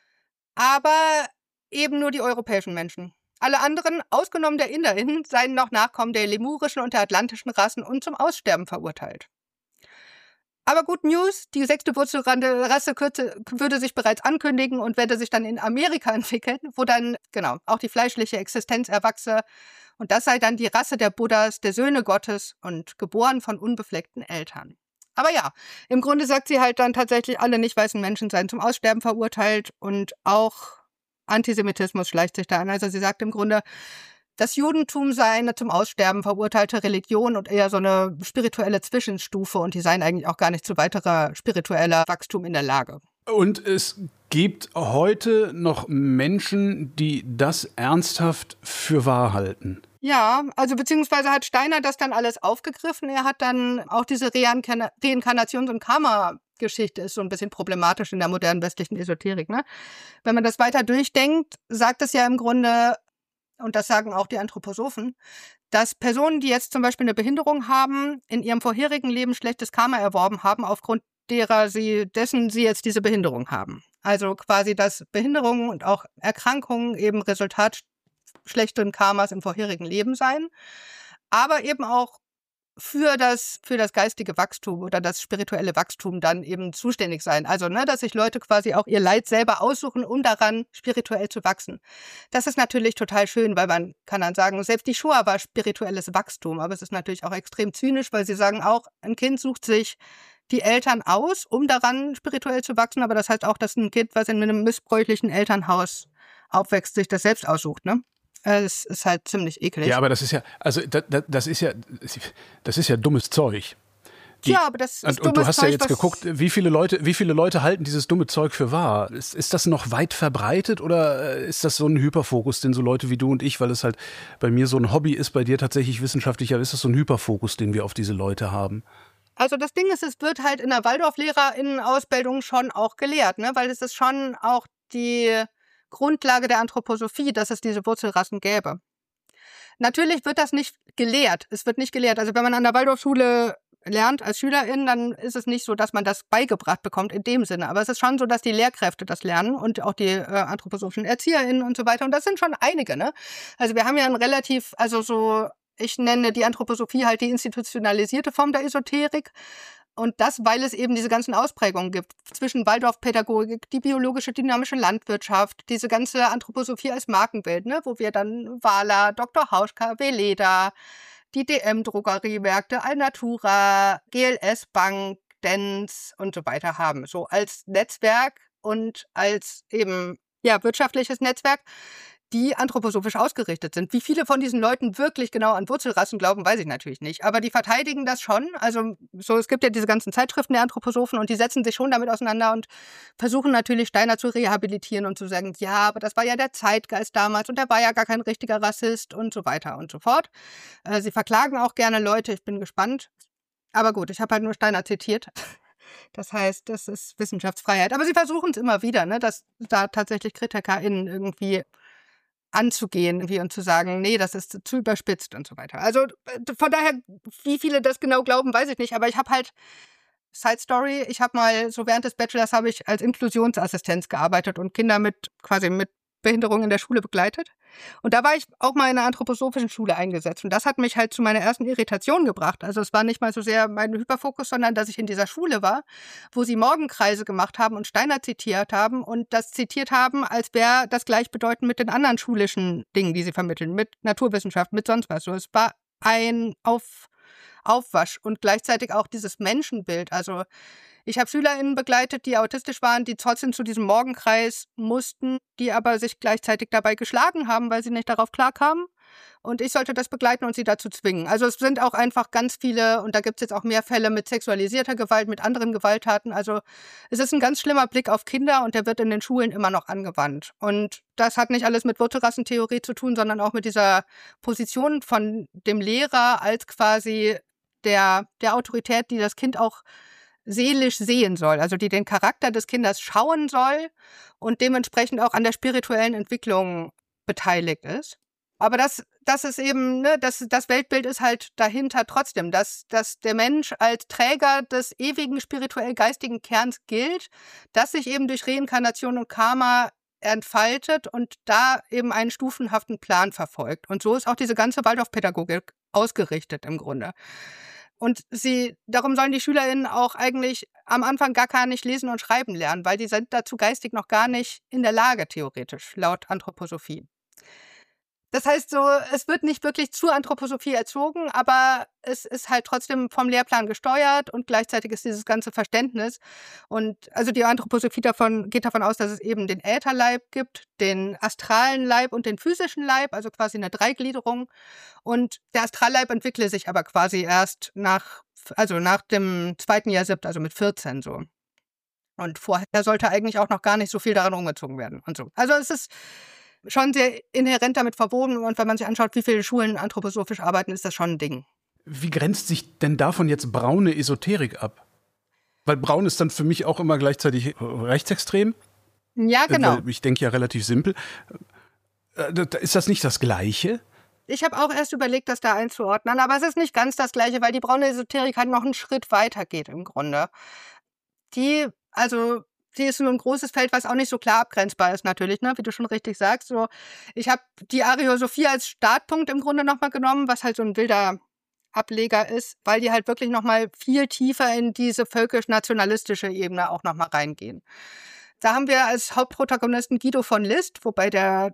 aber eben nur die europäischen Menschen. Alle anderen, ausgenommen der InderInnen, seien noch Nachkommen der lemurischen und der atlantischen Rassen und zum Aussterben verurteilt. Aber Good News, die sechste Wurzelrasse würde sich bereits ankündigen und werde sich dann in Amerika entwickeln, wo dann, genau, auch die fleischliche Existenz erwachse. Und das sei dann die Rasse der Buddhas, der Söhne Gottes und geboren von unbefleckten Eltern. Aber ja, im Grunde sagt sie halt dann tatsächlich, alle nicht weißen Menschen seien zum Aussterben verurteilt und auch Antisemitismus schleicht sich da an. Also sie sagt im Grunde, das Judentum sei eine zum Aussterben verurteilte Religion und eher so eine spirituelle Zwischenstufe und die seien eigentlich auch gar nicht zu weiterer spiritueller Wachstum in der Lage. Und es gibt heute noch Menschen, die das ernsthaft für wahr halten. Ja, also beziehungsweise hat Steiner das dann alles aufgegriffen. Er hat dann auch diese Reinkarnations- und Karma-Geschichte ist so ein bisschen problematisch in der modernen westlichen Esoterik. Ne? Wenn man das weiter durchdenkt, sagt es ja im Grunde, und das sagen auch die Anthroposophen, dass Personen, die jetzt zum Beispiel eine Behinderung haben, in ihrem vorherigen Leben schlechtes Karma erworben haben, aufgrund dessen sie jetzt diese Behinderung haben. Also quasi, dass Behinderungen und auch Erkrankungen eben Resultat schlechteren Karmas im vorherigen Leben seien, aber eben auch für das geistige Wachstum oder das spirituelle Wachstum dann eben zuständig sein. Also, dass sich Leute quasi auch ihr Leid selber aussuchen, um daran spirituell zu wachsen. Das ist natürlich total schön, weil man kann dann sagen, selbst die Shoah war spirituelles Wachstum, aber es ist natürlich auch extrem zynisch, weil sie sagen auch, ein Kind sucht sich die Eltern aus, um daran spirituell zu wachsen, aber das heißt auch, dass ein Kind, was in einem missbräuchlichen Elternhaus aufwächst, sich das selbst aussucht, ne? Es ist halt ziemlich eklig. Ja, aber das ist ja, also das ist ja dummes Zeug. Ja, aber das ist dummes Zeug. Und du hast ja jetzt geguckt, wie viele Leute halten dieses dumme Zeug für wahr? Ist das noch weit verbreitet oder ist das so ein Hyperfokus, den so Leute wie du und ich, weil es halt bei mir so ein Hobby ist, bei dir tatsächlich wissenschaftlicher, ist das so ein Hyperfokus, den wir auf diese Leute haben? Also das Ding ist, es wird halt in der Waldorf-LehrerInnen-Ausbildung schon auch gelehrt, ne? Weil es ist schon auch die Grundlage der Anthroposophie, dass es diese Wurzelrassen gäbe. Natürlich wird das nicht gelehrt. Es wird nicht gelehrt. Also wenn man an der Waldorfschule lernt als Schülerin, dann ist es nicht so, dass man das beigebracht bekommt in dem Sinne. Aber es ist schon so, dass die Lehrkräfte das lernen und auch die anthroposophischen ErzieherInnen und so weiter. Und das sind schon einige, ne? Also wir haben ja ein relativ, ich nenne die Anthroposophie halt die institutionalisierte Form der Esoterik. Und das, weil es eben diese ganzen Ausprägungen gibt zwischen Waldorfpädagogik, die biologische dynamische Landwirtschaft, diese ganze Anthroposophie als Markenbild, ne, wo wir dann Wahler, Dr. Hauschka, Veleda, die DM-Drogeriemärkte, Alnatura, GLS Bank, Dents und so weiter haben. So als Netzwerk und als eben wirtschaftliches Netzwerk, die anthroposophisch ausgerichtet sind. Wie viele von diesen Leuten wirklich genau an Wurzelrassen glauben, weiß ich natürlich nicht. Aber die verteidigen das schon. Also es gibt ja diese ganzen Zeitschriften der Anthroposophen und die setzen sich schon damit auseinander und versuchen natürlich Steiner zu rehabilitieren und zu sagen, ja, aber das war ja der Zeitgeist damals und der war ja gar kein richtiger Rassist und so weiter und so fort. Sie verklagen auch gerne Leute, ich bin gespannt. Aber gut, ich habe halt nur Steiner zitiert. Das heißt, das ist Wissenschaftsfreiheit. Aber sie versuchen es immer wieder, ne, dass da tatsächlich KritikerInnen irgendwie anzugehen und zu sagen, nee, das ist zu überspitzt und so weiter. Also von daher, wie viele das genau glauben, weiß ich nicht. Aber ich habe halt, Side Story, ich habe mal, so während des Bachelors habe ich als Inklusionsassistenz gearbeitet und Kinder mit Behinderung in der Schule begleitet. Und da war ich auch mal in einer anthroposophischen Schule eingesetzt. Und das hat mich halt zu meiner ersten Irritation gebracht. Also es war nicht mal so sehr mein Hyperfokus, sondern dass ich in dieser Schule war, wo sie Morgenkreise gemacht haben und Steiner zitiert haben und das zitiert haben, als wäre das gleichbedeutend mit den anderen schulischen Dingen, die sie vermitteln, mit Naturwissenschaft, mit sonst was. So, es war ein Aufwasch und gleichzeitig auch dieses Menschenbild. Also ich habe SchülerInnen begleitet, die autistisch waren, die trotzdem zu diesem Morgenkreis mussten, die aber sich gleichzeitig dabei geschlagen haben, weil sie nicht darauf klarkamen. und ich sollte das begleiten und sie dazu zwingen. Also es sind auch einfach ganz viele, und da gibt es jetzt auch mehr Fälle mit sexualisierter Gewalt, mit anderen Gewalttaten. Also es ist ein ganz schlimmer Blick auf Kinder und der wird in den Schulen immer noch angewandt. Und das hat nicht alles mit Wurzelrassentheorie zu tun, sondern auch mit dieser Position von dem Lehrer als quasi der Autorität, die das Kind auch seelisch sehen soll, also die den Charakter des Kindes schauen soll und dementsprechend auch an der spirituellen Entwicklung beteiligt ist. Aber das ist eben, ne, das Weltbild ist halt dahinter trotzdem, dass der Mensch als Träger des ewigen spirituell-geistigen Kerns gilt, das sich eben durch Reinkarnation und Karma entfaltet und da eben einen stufenhaften Plan verfolgt. Und so ist auch diese ganze Waldorfpädagogik ausgerichtet im Grunde. Und darum sollen die SchülerInnen auch eigentlich am Anfang gar nicht lesen und schreiben lernen, weil die sind dazu geistig noch gar nicht in der Lage, theoretisch, laut Anthroposophie. Das heißt so, es wird nicht wirklich zur Anthroposophie erzogen, aber es ist halt trotzdem vom Lehrplan gesteuert und gleichzeitig ist dieses ganze Verständnis. Und also die Anthroposophie geht davon aus, dass es eben den Ätherleib gibt, den astralen Leib und den physischen Leib, also quasi eine Dreigliederung. Und der Astralleib entwickle sich aber quasi erst nach dem 2. Jahr Siebte, also mit 14 so. Und vorher sollte eigentlich auch noch gar nicht so viel daran rumgezogen werden und so. Also es ist schon sehr inhärent damit verwoben und wenn man sich anschaut, wie viele Schulen anthroposophisch arbeiten, ist das schon ein Ding. Wie grenzt sich denn davon jetzt braune Esoterik ab? Weil braun ist dann für mich auch immer gleichzeitig rechtsextrem. Ja, genau. Weil ich denke ja relativ simpel. Ist das nicht das Gleiche? Ich habe auch erst überlegt, das da einzuordnen, aber es ist nicht ganz das Gleiche, weil die braune Esoterik halt noch einen Schritt weiter geht im Grunde. Die ist so ein großes Feld, was auch nicht so klar abgrenzbar ist natürlich, ne, wie du schon richtig sagst. So, ich habe die Ariosophie als Startpunkt im Grunde nochmal genommen, was halt so ein wilder Ableger ist, weil die halt wirklich nochmal viel tiefer in diese völkisch-nationalistische Ebene auch nochmal reingehen. Da haben wir als Hauptprotagonisten Guido von List, wobei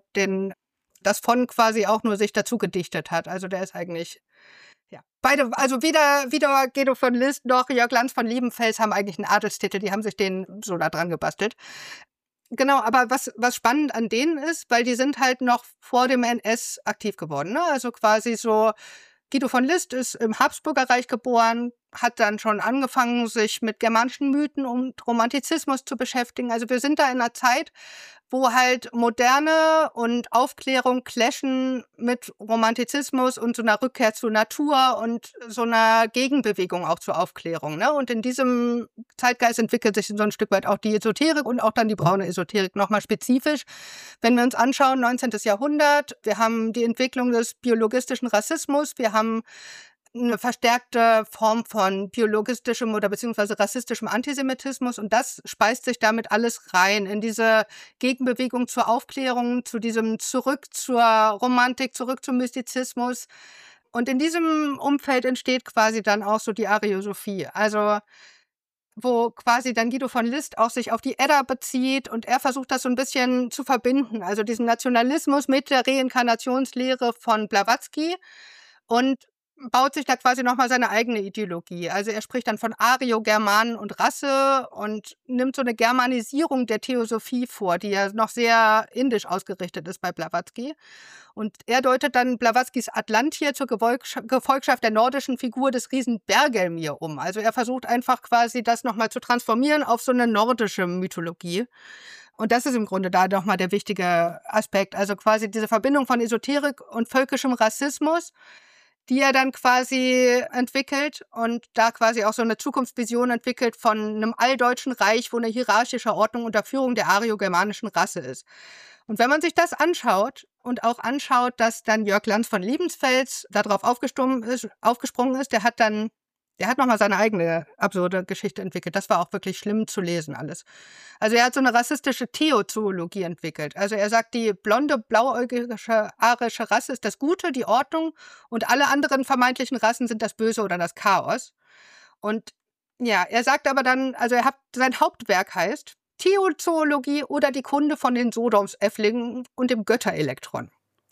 das von quasi auch nur sich dazu gedichtet hat. Also der ist eigentlich ja, beide, also weder Guido von List noch Jörg Lanz von Liebenfels haben eigentlich einen Adelstitel, die haben sich den so da dran gebastelt. Genau, aber was spannend an denen ist, weil die sind halt noch vor dem NS aktiv geworden, ne? Also quasi so, Guido von List ist im Habsburger Reich geboren, hat dann schon angefangen, sich mit germanischen Mythen und Romantizismus zu beschäftigen. Also wir sind da in einer Zeit, wo halt Moderne und Aufklärung clashen mit Romantizismus und so einer Rückkehr zur Natur und so einer Gegenbewegung auch zur Aufklärung, ne? Und in diesem Zeitgeist entwickelt sich so ein Stück weit auch die Esoterik und auch dann die braune Esoterik nochmal spezifisch. Wenn wir uns anschauen, 19. Jahrhundert, wir haben die Entwicklung des biologistischen Rassismus, wir haben eine verstärkte Form von biologistischem oder beziehungsweise rassistischem Antisemitismus und das speist sich damit alles rein in diese Gegenbewegung zur Aufklärung, zu diesem Zurück zur Romantik, zurück zum Mystizismus. Und in diesem Umfeld entsteht quasi dann auch so die Ariosophie, also wo quasi dann Guido von List auch sich auf die Edda bezieht und er versucht das so ein bisschen zu verbinden, also diesen Nationalismus mit der Reinkarnationslehre von Blavatsky und baut sich da quasi nochmal seine eigene Ideologie. Also er spricht dann von Ario, Germanen und Rasse und nimmt so eine Germanisierung der Theosophie vor, die ja noch sehr indisch ausgerichtet ist bei Blavatsky. Und er deutet dann Blavatskys Atlantir zur Gefolgschaft der nordischen Figur des Riesen Bergelmir um. Also er versucht einfach quasi das nochmal zu transformieren auf so eine nordische Mythologie. Und das ist im Grunde da nochmal der wichtige Aspekt. Also quasi diese Verbindung von Esoterik und völkischem Rassismus, die er dann quasi entwickelt und da quasi auch so eine Zukunftsvision entwickelt von einem alldeutschen Reich, wo eine hierarchische Ordnung unter Führung der ariogermanischen Rasse ist. Und wenn man sich das anschaut und auch anschaut, dass dann Jörg Lanz von Liebensfels darauf aufgesprungen ist, der hat nochmal seine eigene absurde Geschichte entwickelt. Das war auch wirklich schlimm zu lesen alles. Also er hat so eine rassistische Theozoologie entwickelt. Also er sagt, die blonde, blauäugige arische Rasse ist das Gute, die Ordnung und alle anderen vermeintlichen Rassen sind das Böse oder das Chaos. Und ja, er sagt aber dann, also sein Hauptwerk heißt Theozoologie oder die Kunde von den Sodomsäfflingen und dem Götterelektron.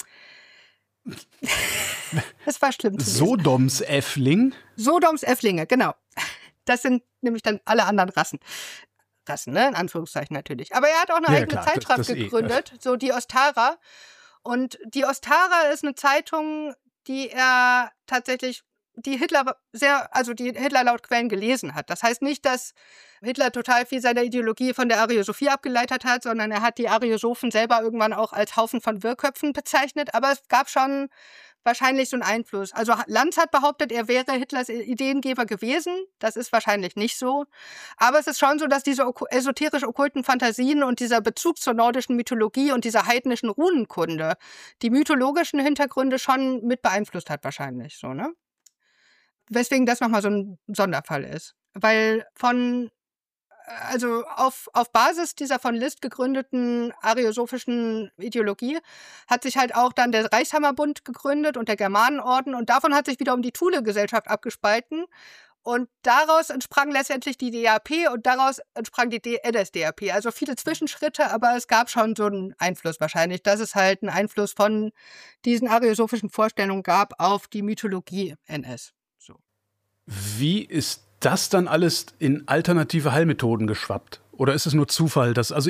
Das war schlimm zu lesen. Sodomsäffling? Sodomsäfflinge, genau. Das sind nämlich dann alle anderen Rassen. Rassen, ne? In Anführungszeichen natürlich. Aber er hat auch eine eigene Zeitschrift gegründet, so die Ostara. Und die Ostara ist eine Zeitung, die er tatsächlich, die Hitler laut Quellen gelesen hat. Das heißt nicht, dass Hitler total viel seiner Ideologie von der Ariosophie abgeleitet hat, sondern er hat die Ariosophen selber irgendwann auch als Haufen von Wirrköpfen bezeichnet. Aber es gab schon wahrscheinlich so einen Einfluss. Also Lanz hat behauptet, er wäre Hitlers Ideengeber gewesen. Das ist wahrscheinlich nicht so. Aber es ist schon so, dass diese esoterisch-okkulten Fantasien und dieser Bezug zur nordischen Mythologie und dieser heidnischen Runenkunde die mythologischen Hintergründe schon mit beeinflusst hat wahrscheinlich. So, ne? Weswegen das nochmal so ein Sonderfall ist. Weil auf Basis dieser von List gegründeten ariosophischen Ideologie hat sich halt auch dann der Reichshammerbund gegründet und der Germanenorden und davon hat sich wiederum die Thule-Gesellschaft abgespalten und daraus entsprang letztendlich die DAP und daraus entsprang die NSDAP. Also viele Zwischenschritte, aber es gab schon so einen Einfluss wahrscheinlich, dass es halt einen Einfluss von diesen ariosophischen Vorstellungen gab auf die Mythologie NS. So. Wie ist das dann alles in alternative Heilmethoden geschwappt? Oder ist es nur Zufall,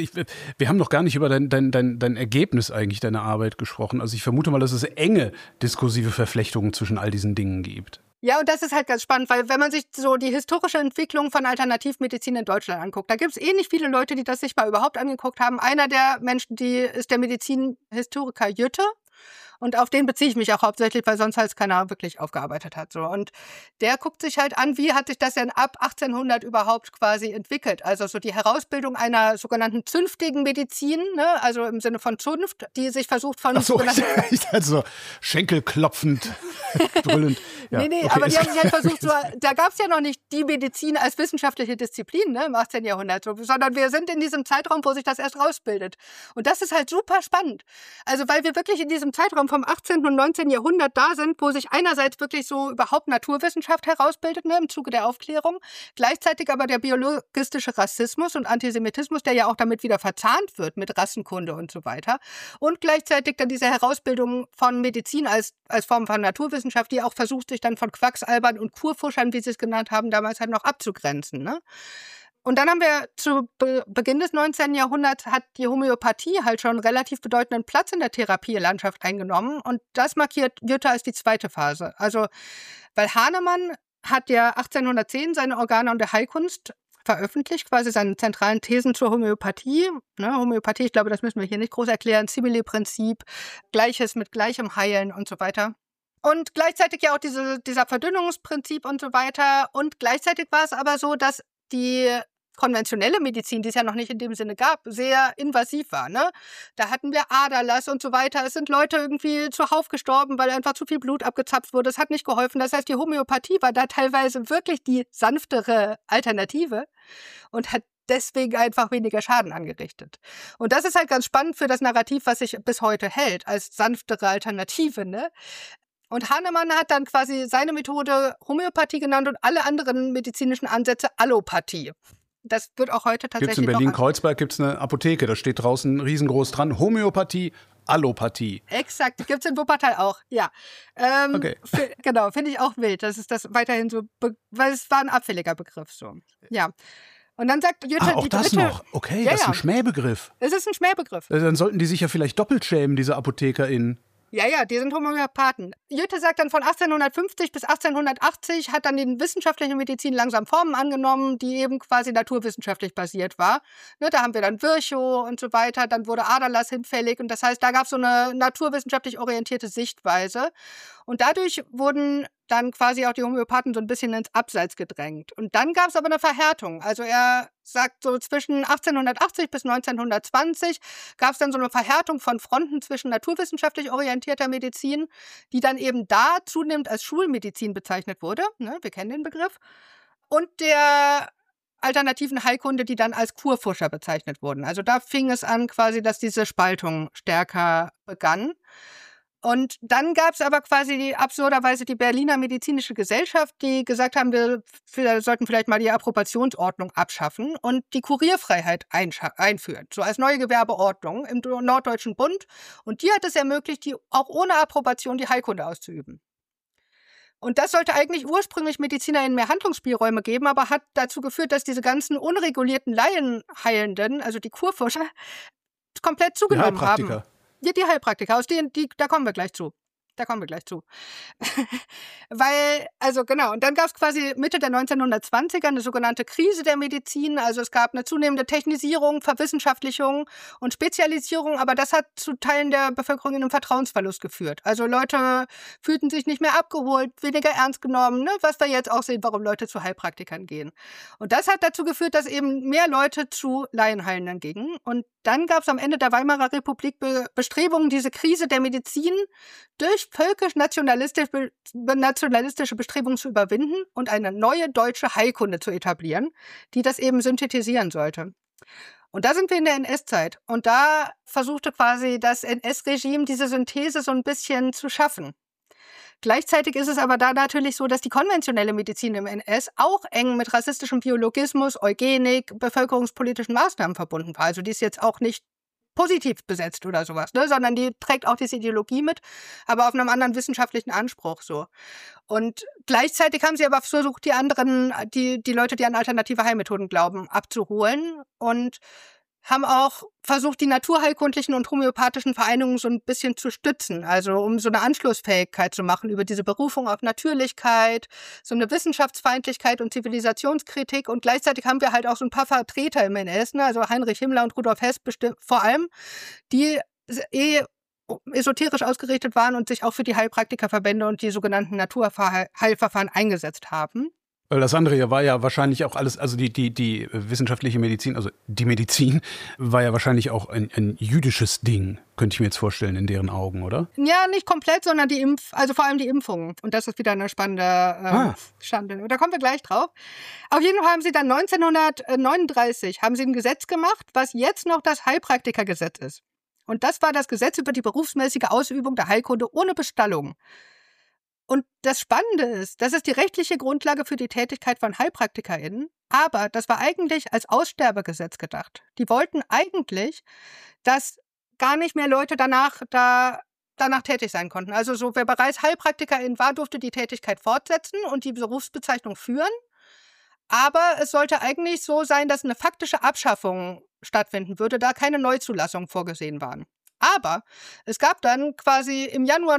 wir haben noch gar nicht über dein Ergebnis eigentlich deiner Arbeit gesprochen. Also ich vermute mal, dass es enge diskursive Verflechtungen zwischen all diesen Dingen gibt. Ja, und das ist halt ganz spannend, weil wenn man sich so die historische Entwicklung von Alternativmedizin in Deutschland anguckt, da gibt es nicht viele Leute, die das sich mal überhaupt angeguckt haben. Einer der Menschen, ist der Medizinhistoriker Jütte. Und auf den beziehe ich mich auch hauptsächlich, weil sonst halt keiner wirklich aufgearbeitet hat. So. Und der guckt sich halt an, wie hat sich das denn ab 1800 überhaupt quasi entwickelt. Also so die Herausbildung einer sogenannten zünftigen Medizin, ne? Also im Sinne von Zunft, die sich versucht von... Ach so, ich dachte so schenkelklopfend, brüllend. Ja, nee, okay, aber die haben sich halt versucht, da gab es ja noch nicht die Medizin als wissenschaftliche Disziplin, ne, im 18. Jahrhundert, sondern wir sind in diesem Zeitraum, wo sich das erst rausbildet. Und das ist halt super spannend. Also weil wir wirklich in diesem Zeitraum vom 18. und 19. Jahrhundert da sind, wo sich einerseits wirklich so überhaupt Naturwissenschaft herausbildet, ne, im Zuge der Aufklärung, gleichzeitig aber der biologistische Rassismus und Antisemitismus, der ja auch damit wieder verzahnt wird mit Rassenkunde und so weiter. Und gleichzeitig dann diese Herausbildung von Medizin als Form von Naturwissenschaft, die auch versucht, sich dann von Quacksalbern und Kurfuschern, wie sie es genannt haben, damals halt noch abzugrenzen, ne? Und dann haben wir zu Beginn des 19. Jahrhunderts hat die Homöopathie halt schon einen relativ bedeutenden Platz in der Therapielandschaft eingenommen. Und das markiert Jütte als die zweite Phase. Also, weil Hahnemann hat ja 1810 seine Organe und der Heilkunst veröffentlicht, quasi seine zentralen Thesen zur Homöopathie. Ne, Homöopathie, ich glaube, das müssen wir hier nicht groß erklären. Simile-Prinzip, Gleiches mit Gleichem heilen und so weiter. Und gleichzeitig ja auch dieser Verdünnungsprinzip und so weiter. Und gleichzeitig war es aber so, dass die konventionelle Medizin, die es ja noch nicht in dem Sinne gab, sehr invasiv war. Ne? Da hatten wir Aderlass und so weiter. Es sind Leute irgendwie zuhauf gestorben, weil einfach zu viel Blut abgezapft wurde. Es hat nicht geholfen. Das heißt, die Homöopathie war da teilweise wirklich die sanftere Alternative und hat deswegen einfach weniger Schaden angerichtet. Und das ist halt ganz spannend für das Narrativ, was sich bis heute hält, als sanftere Alternative. Ne? Und Hahnemann hat dann quasi seine Methode Homöopathie genannt und alle anderen medizinischen Ansätze Allopathie. Das wird auch heute tatsächlich in Berlin-Kreuzberg gibt's eine Apotheke, da steht draußen riesengroß dran, Homöopathie, Allopathie. Exakt, gibt's in Wuppertal auch, ja. Okay. Genau, finde ich auch wild, dass es das weiterhin so, weil es war ein abfälliger Begriff so, ja. Und dann sagt Jütte, auch das noch? Okay, das ist ein Schmähbegriff. Es ist ein Schmähbegriff. Dann sollten die sich ja vielleicht doppelt schämen, diese ApothekerInnen. Ja, die sind Homöopathen. Jütte sagt dann, von 1850 bis 1880 hat dann die wissenschaftliche Medizin langsam Formen angenommen, die eben quasi naturwissenschaftlich basiert war. Ne, da haben wir dann Virchow und so weiter, dann wurde Aderlass hinfällig und das heißt, da gab es so eine naturwissenschaftlich orientierte Sichtweise. Und dadurch wurden dann quasi auch die Homöopathen so ein bisschen ins Abseits gedrängt. Und dann gab es aber eine Verhärtung. Also er sagt, so zwischen 1880 bis 1920 gab es dann so eine Verhärtung von Fronten zwischen naturwissenschaftlich orientierter Medizin, die dann eben da zunehmend als Schulmedizin bezeichnet wurde, ne, wir kennen den Begriff, und der alternativen Heilkunde, die dann als Kurfuscher bezeichnet wurden. Also da fing es an quasi, dass diese Spaltung stärker begann. Und dann gab es aber quasi absurderweise die Berliner Medizinische Gesellschaft, die gesagt haben, wir sollten vielleicht mal die Approbationsordnung abschaffen und die Kurierfreiheit einführen, so als neue Gewerbeordnung im Norddeutschen Bund. Und die hat es ermöglicht, die auch ohne Approbation die Heilkunde auszuüben. Und das sollte eigentlich ursprünglich MedizinerInnen mehr Handlungsspielräume geben, aber hat dazu geführt, dass diese ganzen unregulierten Laienheilenden, also die Kurfuscher, komplett zugenommen haben. Ja, die Heilpraktiker, da kommen wir gleich zu. Weil, also genau, und dann gab es quasi Mitte der 1920er eine sogenannte Krise der Medizin. Also es gab eine zunehmende Technisierung, Verwissenschaftlichung und Spezialisierung, aber das hat zu Teilen der Bevölkerung in einem Vertrauensverlust geführt. Also Leute fühlten sich nicht mehr abgeholt, weniger ernst genommen, ne? Was wir jetzt auch sehen, warum Leute zu Heilpraktikern gehen. Und das hat dazu geführt, dass eben mehr Leute zu Laienheilern gingen. Und dann gab es am Ende der Weimarer Republik Bestrebungen, diese Krise der Medizin durch völkisch-nationalistische Bestrebungen zu überwinden und eine neue deutsche Heilkunde zu etablieren, die das eben synthetisieren sollte. Und da sind wir in der NS-Zeit. Und da versuchte quasi das NS-Regime, diese Synthese so ein bisschen zu schaffen. Gleichzeitig ist es aber da natürlich so, dass die konventionelle Medizin im NS auch eng mit rassistischem Biologismus, Eugenik, bevölkerungspolitischen Maßnahmen verbunden war. Also die ist jetzt auch nicht positiv besetzt oder sowas, ne? Sondern die trägt auch diese Ideologie mit, aber auf einem anderen wissenschaftlichen Anspruch so. Und gleichzeitig haben sie aber versucht, die Leute, die an alternative Heilmethoden glauben, abzuholen und haben auch versucht, die naturheilkundlichen und homöopathischen Vereinigungen so ein bisschen zu stützen, also um so eine Anschlussfähigkeit zu machen über diese Berufung auf Natürlichkeit, so eine Wissenschaftsfeindlichkeit und Zivilisationskritik. Und gleichzeitig haben wir halt auch so ein paar Vertreter im NS, ne, also Heinrich Himmler und Rudolf Hess vor allem, die esoterisch ausgerichtet waren und sich auch für die Heilpraktikerverbände und die sogenannten Naturheilverfahren eingesetzt haben. Das andere war ja wahrscheinlich auch alles, also die wissenschaftliche Medizin, also die Medizin war ja wahrscheinlich auch ein jüdisches Ding, könnte ich mir jetzt vorstellen, in deren Augen, oder? Ja, nicht komplett, sondern also vor allem die Impfungen. Und das ist wieder eine spannende Schande. Da kommen wir gleich drauf. Auf jeden Fall haben sie dann 1939 haben sie ein Gesetz gemacht, was jetzt noch das Heilpraktikergesetz ist. Und das war das Gesetz über die berufsmäßige Ausübung der Heilkunde ohne Bestallung. Und das Spannende ist, das ist die rechtliche Grundlage für die Tätigkeit von HeilpraktikerInnen, aber das war eigentlich als Aussterbegesetz gedacht. Die wollten eigentlich, dass gar nicht mehr Leute danach tätig sein konnten. Also so, wer bereits HeilpraktikerIn war, durfte die Tätigkeit fortsetzen und die Berufsbezeichnung führen. Aber es sollte eigentlich so sein, dass eine faktische Abschaffung stattfinden würde, da keine Neuzulassungen vorgesehen waren. Aber es gab dann quasi im Januar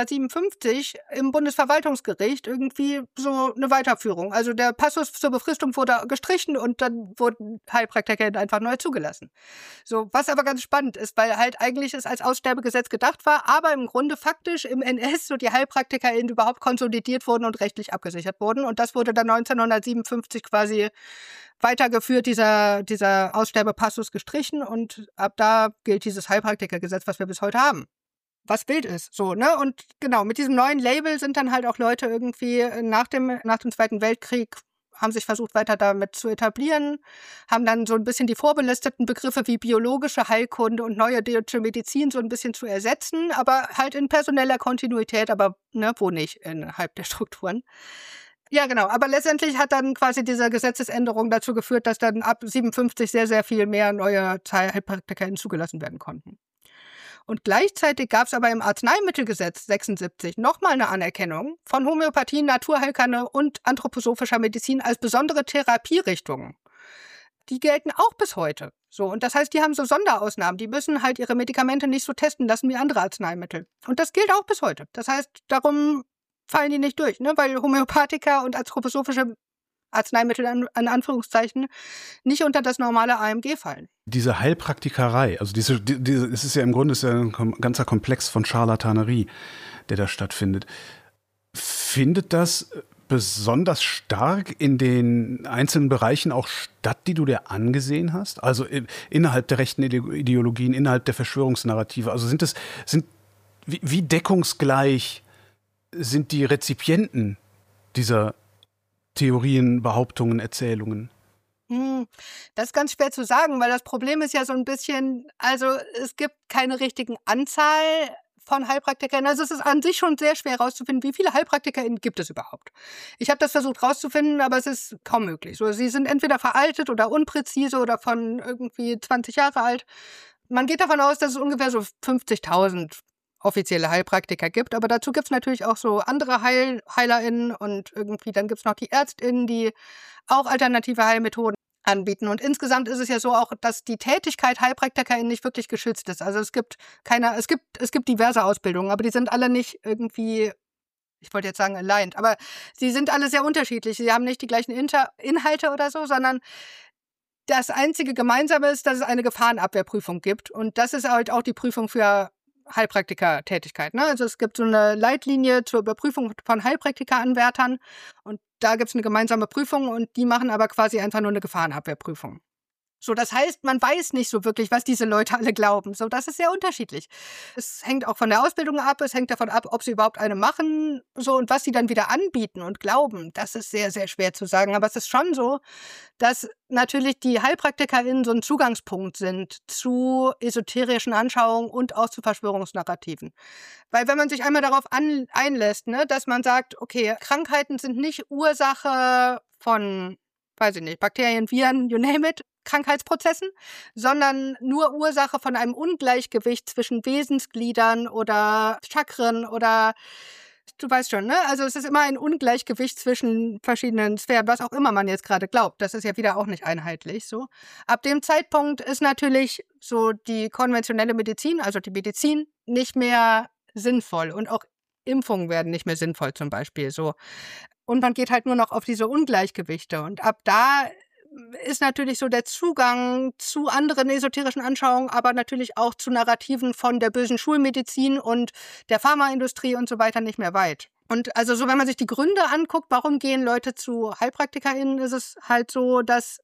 1957 im Bundesverwaltungsgericht irgendwie so eine Weiterführung. Also der Passus zur Befristung wurde gestrichen und dann wurden Heilpraktiker einfach neu zugelassen. So, was aber ganz spannend ist, weil halt eigentlich es als Aussterbegesetz gedacht war, aber im Grunde faktisch im NS so die HeilpraktikerInnen überhaupt konsolidiert wurden und rechtlich abgesichert wurden. Und das wurde dann 1957 quasi weitergeführt, dieser Aussterbepassus gestrichen und ab da gilt dieses Heilpraktikergesetz, was wir bis heute haben. Was wild ist, so, ne? Und genau, mit diesem neuen Label sind dann halt auch Leute irgendwie nach dem Zweiten Weltkrieg haben sich versucht, weiter damit zu etablieren, haben dann so ein bisschen die vorbelisteten Begriffe wie biologische Heilkunde und neue deutsche Medizin so ein bisschen zu ersetzen, aber halt in personeller Kontinuität, aber ne, wo nicht, innerhalb der Strukturen. Ja, genau. Aber letztendlich hat dann quasi diese Gesetzesänderung dazu geführt, dass dann ab 57 sehr, sehr viel mehr neue HeilpraktikerInnen zugelassen werden konnten. Und gleichzeitig gab es aber im Arzneimittelgesetz 76 nochmal eine Anerkennung von Homöopathie, Naturheilkunde und anthroposophischer Medizin als besondere Therapierichtungen. Die gelten auch bis heute. So, und das heißt, die haben so Sonderausnahmen. Die müssen halt ihre Medikamente nicht so testen lassen wie andere Arzneimittel. Und das gilt auch bis heute. Das heißt, darum fallen die nicht durch, ne? Weil Homöopathika und anthroposophische Arzneimittel an Anführungszeichen nicht unter das normale AMG fallen. Diese Heilpraktikerei, also es ist ja im Grunde ein ganzer Komplex von Scharlatanerie, der da stattfindet. Findet das besonders stark in den einzelnen Bereichen auch statt, die du dir angesehen hast? Also innerhalb der rechten Ideologien, innerhalb der Verschwörungsnarrative. Also wie deckungsgleich sind die Rezipienten dieser Theorien, Behauptungen, Erzählungen? Das ist ganz schwer zu sagen, weil das Problem ist ja so ein bisschen, also es gibt keine richtigen Anzahl von Heilpraktikern. Also es ist an sich schon sehr schwer herauszufinden, wie viele HeilpraktikerInnen gibt es überhaupt. Ich habe das versucht rauszufinden, aber es ist kaum möglich. So, sie sind entweder veraltet oder unpräzise oder von irgendwie 20 Jahre alt. Man geht davon aus, dass es ungefähr so 50.000 offizielle Heilpraktiker gibt, aber dazu gibt es natürlich auch so andere HeilerInnen und irgendwie dann gibt es noch die ÄrztInnen, die auch alternative Heilmethoden anbieten. Und insgesamt ist es ja so auch, dass die Tätigkeit HeilpraktikerInnen nicht wirklich geschützt ist. Also es gibt diverse Ausbildungen, aber die sind alle nicht irgendwie, ich wollte jetzt sagen aligned, aber sie sind alle sehr unterschiedlich. Sie haben nicht die gleichen Inhalte oder so, sondern das einzige Gemeinsame ist, dass es eine Gefahrenabwehrprüfung gibt. Und das ist halt auch die Prüfung für Heilpraktiker-Tätigkeit. Ne? Also es gibt so eine Leitlinie zur Überprüfung von Heilpraktiker-Anwärtern und da gibt es eine gemeinsame Prüfung und die machen aber quasi einfach nur eine Gefahrenabwehrprüfung. So, das heißt, man weiß nicht so wirklich, was diese Leute alle glauben. So, das ist sehr unterschiedlich. Es hängt auch von der Ausbildung ab, es hängt davon ab, ob sie überhaupt eine machen, so, und was sie dann wieder anbieten und glauben. Das ist sehr, sehr schwer zu sagen. Aber es ist schon so, dass natürlich die HeilpraktikerInnen so ein Zugangspunkt sind zu esoterischen Anschauungen und auch zu Verschwörungsnarrativen. Weil wenn man sich einmal darauf einlässt, ne, dass man sagt, okay, Krankheiten sind nicht Ursache von, weiß ich nicht, Bakterien, Viren, you name it, Krankheitsprozessen, sondern nur Ursache von einem Ungleichgewicht zwischen Wesensgliedern oder Chakren oder du weißt schon, ne? Also es ist immer ein Ungleichgewicht zwischen verschiedenen Sphären, was auch immer man jetzt gerade glaubt. Das ist ja wieder auch nicht einheitlich so. Ab dem Zeitpunkt ist natürlich so die konventionelle Medizin, also die Medizin, nicht mehr sinnvoll und auch Impfungen werden nicht mehr sinnvoll zum Beispiel so. Und man geht halt nur noch auf diese Ungleichgewichte und ab da ist natürlich so der Zugang zu anderen esoterischen Anschauungen, aber natürlich auch zu Narrativen von der bösen Schulmedizin und der Pharmaindustrie und so weiter nicht mehr weit. Und also so, wenn man sich die Gründe anguckt, warum gehen Leute zu HeilpraktikerInnen, ist es halt so, dass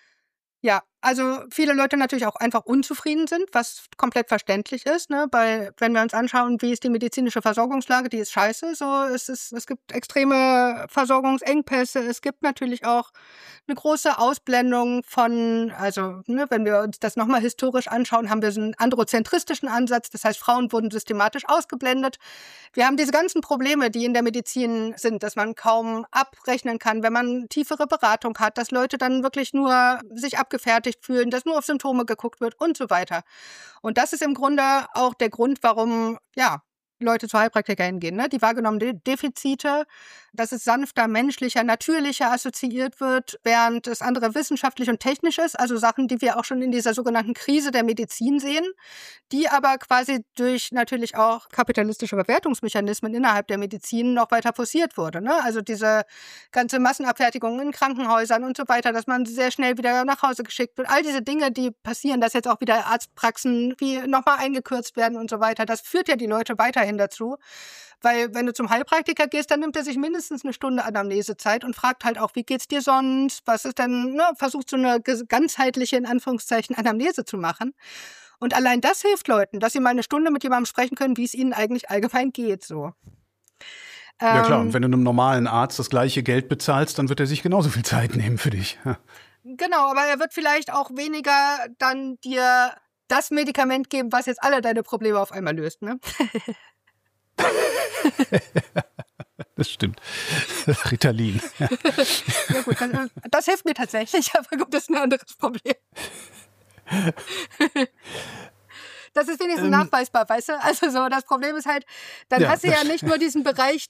ja, also viele Leute natürlich auch einfach unzufrieden sind, was komplett verständlich ist, ne? Weil wenn wir uns anschauen, wie ist die medizinische Versorgungslage, die ist scheiße. So, es gibt extreme Versorgungsengpässe. Es gibt natürlich auch eine große Ausblendung von, also ne, wenn wir uns das nochmal historisch anschauen, haben wir so einen androzentristischen Ansatz. Das heißt, Frauen wurden systematisch ausgeblendet. Wir haben diese ganzen Probleme, die in der Medizin sind, dass man kaum abrechnen kann, wenn man tiefere Beratung hat, dass Leute dann wirklich nur sich abgefertigt fühlen, dass nur auf Symptome geguckt wird und so weiter. Und das ist im Grunde auch der Grund, warum, ja, Leute zu HeilpraktikerInnen gehen, ne? Die wahrgenommenen Defizite, dass es sanfter, menschlicher, natürlicher assoziiert wird, während es andere wissenschaftlich und technisch ist, also Sachen, die wir auch schon in dieser sogenannten Krise der Medizin sehen, die aber quasi durch natürlich auch kapitalistische Bewertungsmechanismen innerhalb der Medizin noch weiter forciert wurde, ne? Also diese ganze Massenabfertigung in Krankenhäusern und so weiter, dass man sehr schnell wieder nach Hause geschickt wird. All diese Dinge, die passieren, dass jetzt auch wieder Arztpraxen wie nochmal eingekürzt werden und so weiter, das führt ja die Leute weiterhin dazu. Weil wenn du zum Heilpraktiker gehst, dann nimmt er sich mindestens eine Stunde Anamnesezeit und fragt halt auch, wie geht's dir sonst? Was ist denn, ne? Versucht so eine ganzheitliche, in Anführungszeichen, Anamnese zu machen. Und allein das hilft Leuten, dass sie mal eine Stunde mit jemandem sprechen können, wie es ihnen eigentlich allgemein geht, so. Ja klar, und wenn du einem normalen Arzt das gleiche Geld bezahlst, dann wird er sich genauso viel Zeit nehmen für dich. Ja. Genau, aber er wird vielleicht auch weniger dann dir das Medikament geben, was jetzt alle deine Probleme auf einmal löst, ne? Das stimmt. Ritalin. Ja. Ja gut, das hilft mir tatsächlich, aber gut, das ist ein anderes Problem. Das ist wenigstens nachweisbar, weißt du? Also so, das Problem ist halt, dann hast du ja nicht nur diesen Bereich,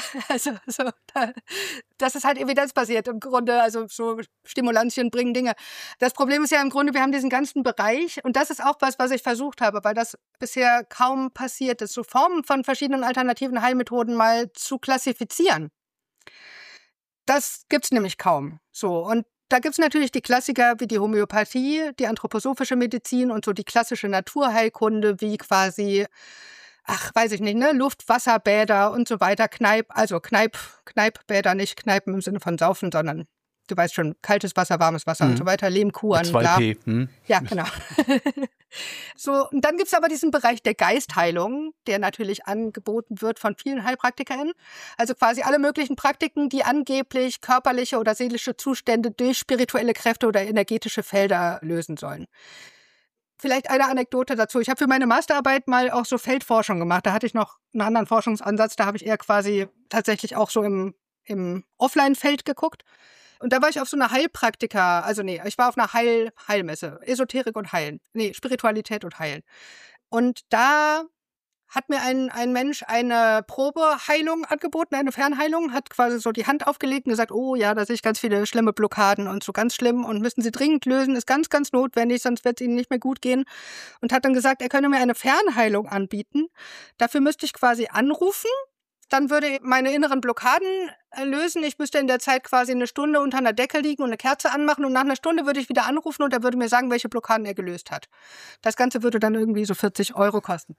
das ist halt evidenzbasiert im Grunde, also so Stimulantien bringen Dinge. Das Problem ist ja im Grunde, wir haben diesen ganzen Bereich und das ist auch was ich versucht habe, weil das bisher kaum passiert ist, so Formen von verschiedenen alternativen Heilmethoden mal zu klassifizieren. Das gibt's nämlich kaum. So, und da gibt's natürlich die Klassiker wie die Homöopathie, die anthroposophische Medizin und so die klassische Naturheilkunde wie quasi, weiß ich nicht, ne, Luft-Wasserbäder und so weiter, Kneippbäder, nicht Kneipen im Sinne von Saufen, sondern du weißt schon, kaltes Wasser, warmes Wasser und so weiter, Lehmkuren, 2P. Ja, genau. So, und dann gibt's aber diesen Bereich der Geistheilung, der natürlich angeboten wird von vielen HeilpraktikerInnen. Also quasi alle möglichen Praktiken, die angeblich körperliche oder seelische Zustände durch spirituelle Kräfte oder energetische Felder lösen sollen. Vielleicht eine Anekdote dazu. Ich habe für meine Masterarbeit mal auch so Feldforschung gemacht. Da hatte ich noch einen anderen Forschungsansatz. Da habe ich eher quasi tatsächlich auch so im Offline-Feld geguckt. Und da war ich auf so einer ich war auf einer Heilmesse. Esoterik und Heilen. Spiritualität und Heilen. Und da hat mir ein Mensch eine Probeheilung angeboten, eine Fernheilung, hat quasi so die Hand aufgelegt und gesagt, oh ja, da sehe ich ganz viele schlimme Blockaden und so ganz schlimm und müssen Sie dringend lösen, ist ganz, ganz notwendig, sonst wird es Ihnen nicht mehr gut gehen. Und hat dann gesagt, er könne mir eine Fernheilung anbieten. Dafür müsste ich quasi anrufen. Dann würde meine inneren Blockaden lösen. Ich müsste in der Zeit quasi eine Stunde unter einer Decke liegen und eine Kerze anmachen. Und nach einer Stunde würde ich wieder anrufen und er würde mir sagen, welche Blockaden er gelöst hat. Das Ganze würde dann irgendwie so 40 € kosten.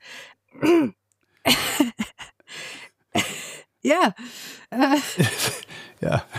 Ja. Ja.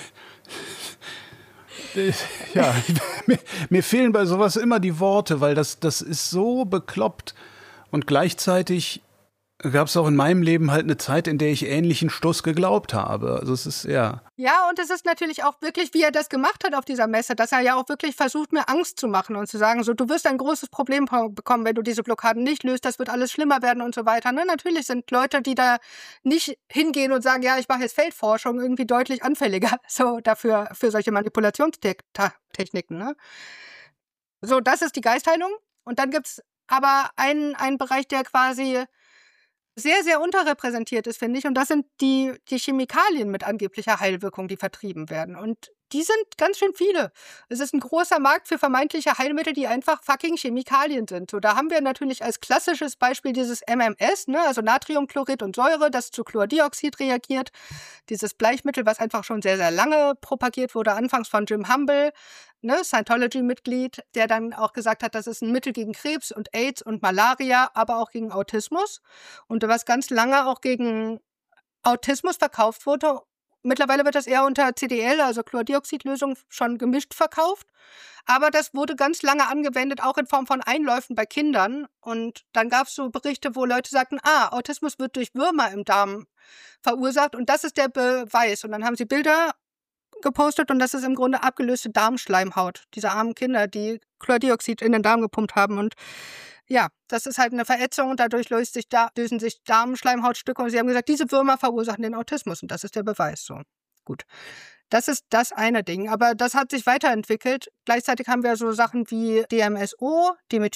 Ja, mir fehlen bei sowas immer die Worte, weil das ist so bekloppt. Und gleichzeitig gab es auch in meinem Leben halt eine Zeit, in der ich ähnlichen Stuss geglaubt habe. Also es ist, ja. Ja, und es ist natürlich auch wirklich, wie er das gemacht hat auf dieser Messe, dass er ja auch wirklich versucht, mir Angst zu machen und zu sagen, so, du wirst ein großes Problem bekommen, wenn du diese Blockaden nicht löst, das wird alles schlimmer werden und so weiter. Ne? Natürlich sind Leute, die da nicht hingehen und sagen, ja, ich mache jetzt Feldforschung, irgendwie deutlich anfälliger so dafür für solche Manipulationstechniken. Ne? So, das ist die Geistheilung. Und dann gibt's aber einen Bereich, der quasi sehr, sehr unterrepräsentiert ist, finde ich. Und das sind die Chemikalien mit angeblicher Heilwirkung, die vertrieben werden. Und die sind ganz schön viele. Es ist ein großer Markt für vermeintliche Heilmittel, die einfach fucking Chemikalien sind. So, da haben wir natürlich als klassisches Beispiel dieses MMS, ne, also Natriumchlorid und Säure, das zu Chlordioxid reagiert. Dieses Bleichmittel, was einfach schon sehr, sehr lange propagiert wurde, anfangs von Jim Humble, ne, Scientology-Mitglied, der dann auch gesagt hat, das ist ein Mittel gegen Krebs und AIDS und Malaria, aber auch gegen Autismus. Und was ganz lange auch gegen Autismus verkauft wurde. Mittlerweile wird das eher unter CDL, also Chlordioxidlösung, schon gemischt verkauft. Aber das wurde ganz lange angewendet, auch in Form von Einläufen bei Kindern. Und dann gab es so Berichte, wo Leute sagten, Autismus wird durch Würmer im Darm verursacht und das ist der Beweis. Und dann haben sie Bilder gepostet und das ist im Grunde abgelöste Darmschleimhaut dieser armen Kinder, die Chlordioxid in den Darm gepumpt haben. Und ja, das ist halt eine Verätzung und dadurch lösen sich Darmschleimhautstücke und sie haben gesagt, diese Würmer verursachen den Autismus und das ist der Beweis. So, gut. Das ist das eine Ding, aber das hat sich weiterentwickelt. Gleichzeitig haben wir so Sachen wie DMSO,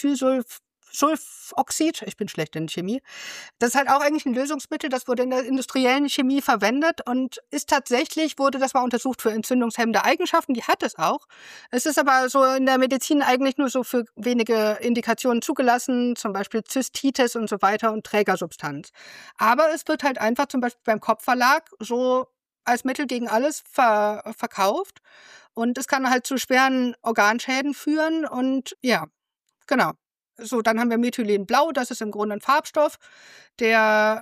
Dimethylsulfoxid, ich bin schlecht in Chemie. Das ist halt auch eigentlich ein Lösungsmittel, das wurde in der industriellen Chemie verwendet und wurde das mal untersucht für entzündungshemmende Eigenschaften, die hat es auch. Es ist aber so in der Medizin eigentlich nur so für wenige Indikationen zugelassen, zum Beispiel Zystitis und so weiter und Trägersubstanz. Aber es wird halt einfach zum Beispiel beim Kopfverlag so als Mittel gegen alles verkauft und es kann halt zu schweren Organschäden führen und ja, genau. So, dann haben wir Methylenblau, das ist im Grunde ein Farbstoff. Der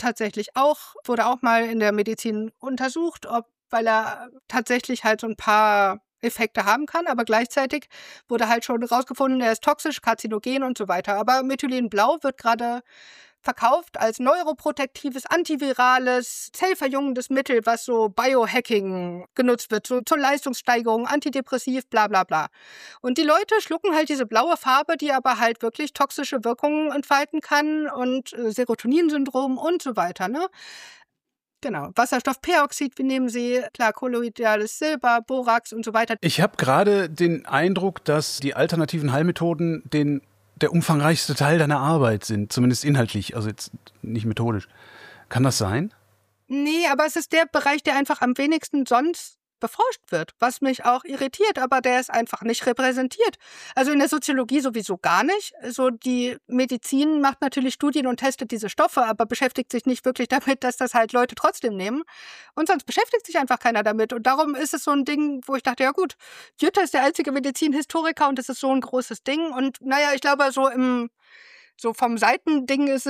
wurde auch mal in der Medizin untersucht, weil er tatsächlich halt so ein paar Effekte haben kann, aber gleichzeitig wurde halt schon rausgefunden, er ist toxisch, karzinogen und so weiter. Aber Methylenblau wird gerade verkauft als neuroprotektives, antivirales, zellverjüngendes Mittel, was so Biohacking genutzt wird, so zur Leistungssteigerung, antidepressiv, bla bla bla. Und die Leute schlucken halt diese blaue Farbe, die aber halt wirklich toxische Wirkungen entfalten kann und Serotoninsyndrom und so weiter, ne? Genau, Wasserstoffperoxid, wie nehmen Sie, klar, kolloidales Silber, Borax und so weiter. Ich habe gerade den Eindruck, dass die alternativen Heilmethoden der umfangreichste Teil deiner Arbeit sind, zumindest inhaltlich, also jetzt nicht methodisch. Kann das sein? Nee, aber es ist der Bereich, der einfach am wenigsten sonst beforscht wird, was mich auch irritiert, aber der ist einfach nicht repräsentiert. Also in der Soziologie sowieso gar nicht. So die Medizin macht natürlich Studien und testet diese Stoffe, aber beschäftigt sich nicht wirklich damit, dass das halt Leute trotzdem nehmen. Und sonst beschäftigt sich einfach keiner damit. Und darum ist es so ein Ding, wo ich dachte, ja gut, Jutta ist der einzige Medizinhistoriker und es ist so ein großes Ding. Und naja, ich glaube, so vom Seitending ist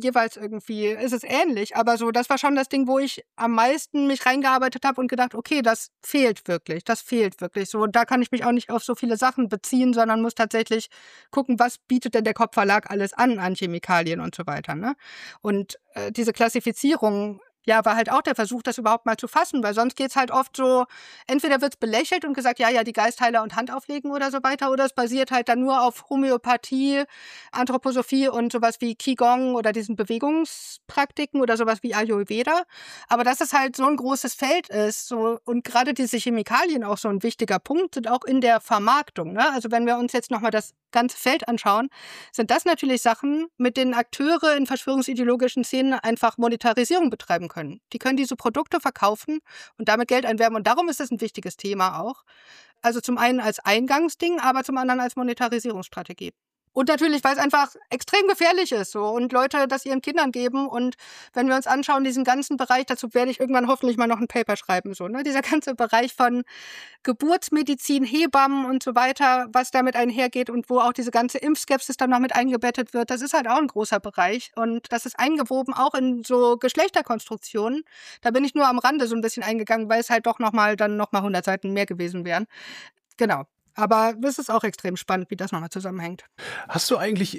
es ähnlich, aber so, das war schon das Ding, wo ich am meisten mich reingearbeitet habe und gedacht, okay, das fehlt wirklich. So, da kann ich mich auch nicht auf so viele Sachen beziehen, sondern muss tatsächlich gucken, was bietet denn der Kopfverlag alles an Chemikalien und so weiter, ne? Und diese Klassifizierung, ja, war halt auch der Versuch, das überhaupt mal zu fassen, weil sonst geht's halt oft so, entweder wird's belächelt und gesagt, ja, die Geistheiler und Handauflegen oder so weiter, oder es basiert halt dann nur auf Homöopathie, Anthroposophie und sowas wie Qigong oder diesen Bewegungspraktiken oder sowas wie Ayurveda. Aber dass es halt so ein großes Feld ist, so, und gerade diese Chemikalien auch so ein wichtiger Punkt sind auch in der Vermarktung, ne? Also wenn wir uns jetzt nochmal das ganze Feld anschauen, sind das natürlich Sachen, mit denen Akteure in verschwörungsideologischen Szenen einfach Monetarisierung betreiben können. Die können diese Produkte verkaufen und damit Geld einwerben. Und darum ist das ein wichtiges Thema auch. Also zum einen als Eingangsding, aber zum anderen als Monetarisierungsstrategie. Und natürlich, weil es einfach extrem gefährlich ist so und Leute das ihren Kindern geben. Und wenn wir uns anschauen, diesen ganzen Bereich, dazu werde ich irgendwann hoffentlich mal noch ein Paper schreiben, so, ne? Dieser ganze Bereich von Geburtsmedizin, Hebammen und so weiter, was damit einhergeht und wo auch diese ganze Impfskepsis dann noch mit eingebettet wird, das ist halt auch ein großer Bereich. Und das ist eingewoben auch in so Geschlechterkonstruktionen. Da bin ich nur am Rande so ein bisschen eingegangen, weil es halt doch nochmal 100 Seiten mehr gewesen wären. Genau. Aber das ist auch extrem spannend, wie das nochmal zusammenhängt. Hast du eigentlich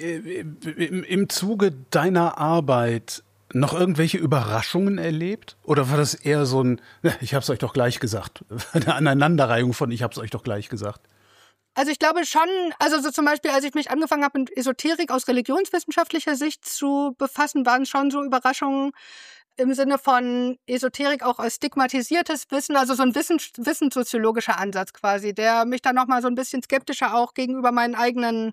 im Zuge deiner Arbeit noch irgendwelche Überraschungen erlebt? Oder war das eher so ein, ich hab's euch doch gleich gesagt, eine Aneinanderreihung von ich hab's euch doch gleich gesagt? Also ich glaube schon, also so zum Beispiel, als ich mich angefangen habe, mit Esoterik aus religionswissenschaftlicher Sicht zu befassen, waren schon so Überraschungen im Sinne von Esoterik auch als stigmatisiertes Wissen, also so ein wissenssoziologischer Ansatz quasi, der mich dann nochmal so ein bisschen skeptischer auch gegenüber meinen eigenen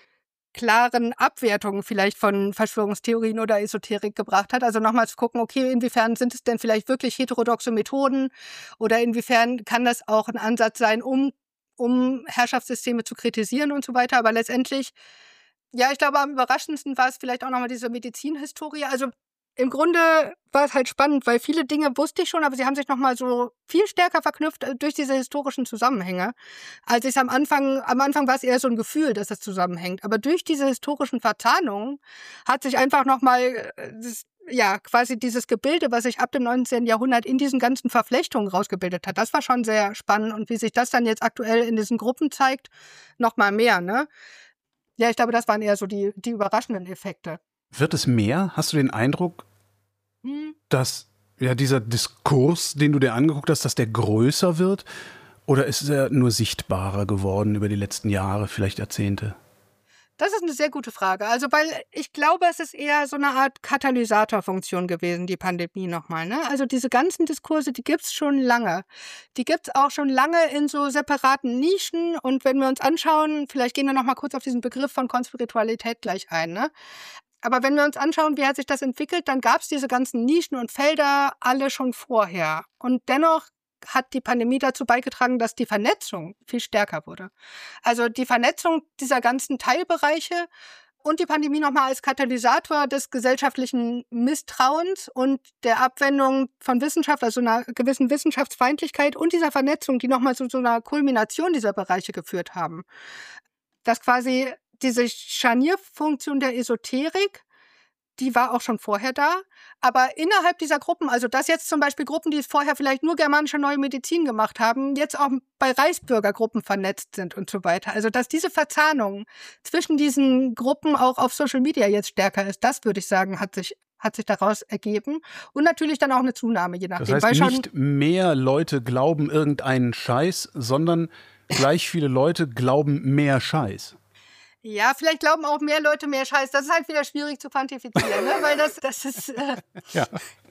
klaren Abwertungen vielleicht von Verschwörungstheorien oder Esoterik gebracht hat. Also nochmal zu gucken, okay, inwiefern sind es denn vielleicht wirklich heterodoxe Methoden oder inwiefern kann das auch ein Ansatz sein, um Herrschaftssysteme zu kritisieren und so weiter. Aber letztendlich, ja, ich glaube, am überraschendsten war es vielleicht auch nochmal diese Medizinhistorie. Also im Grunde war es halt spannend, weil viele Dinge wusste ich schon, aber sie haben sich nochmal so viel stärker verknüpft durch diese historischen Zusammenhänge. Als ich am Anfang war es eher so ein Gefühl, dass das zusammenhängt. Aber durch diese historischen Verzahnungen hat sich einfach nochmal quasi dieses Gebilde, was sich ab dem 19. Jahrhundert in diesen ganzen Verflechtungen rausgebildet hat. Das war schon sehr spannend. Und wie sich das dann jetzt aktuell in diesen Gruppen zeigt, nochmal mehr, ne? Ja, ich glaube, das waren eher so die überraschenden Effekte. Wird es mehr? Hast du den Eindruck, dass dieser Diskurs, den du dir angeguckt hast, dass der größer wird? Oder ist er nur sichtbarer geworden über die letzten Jahre, vielleicht Jahrzehnte? Das ist eine sehr gute Frage. Also, weil ich glaube, es ist eher so eine Art Katalysatorfunktion gewesen, die Pandemie nochmal, ne? Also diese ganzen Diskurse, die gibt's schon lange. Die gibt's auch schon lange in so separaten Nischen. Und wenn wir uns anschauen, vielleicht gehen wir nochmal kurz auf diesen Begriff von Konspiritualität gleich ein, ne? Aber wenn wir uns anschauen, wie hat sich das entwickelt, dann gab es diese ganzen Nischen und Felder alle schon vorher. Und dennoch hat die Pandemie dazu beigetragen, dass die Vernetzung viel stärker wurde. Also die Vernetzung dieser ganzen Teilbereiche und die Pandemie nochmal als Katalysator des gesellschaftlichen Misstrauens und der Abwendung von Wissenschaft, also einer gewissen Wissenschaftsfeindlichkeit und dieser Vernetzung, die nochmal zu so einer Kulmination dieser Bereiche geführt haben. Dass quasi diese Scharnierfunktion der Esoterik, die war auch schon vorher da, aber innerhalb dieser Gruppen, also dass jetzt zum Beispiel Gruppen, die vorher vielleicht nur germanische neue Medizin gemacht haben, jetzt auch bei Reichsbürgergruppen vernetzt sind und so weiter. Also dass diese Verzahnung zwischen diesen Gruppen auch auf Social Media jetzt stärker ist, das würde ich sagen, hat sich daraus ergeben. Und natürlich dann auch eine Zunahme, je nachdem. Das heißt, nicht mehr Leute glauben irgendeinen Scheiß, sondern gleich viele Leute glauben mehr Scheiß. Ja, vielleicht glauben auch mehr Leute mehr Scheiß. Das ist halt wieder schwierig zu quantifizieren, ne? Weil das ist ja.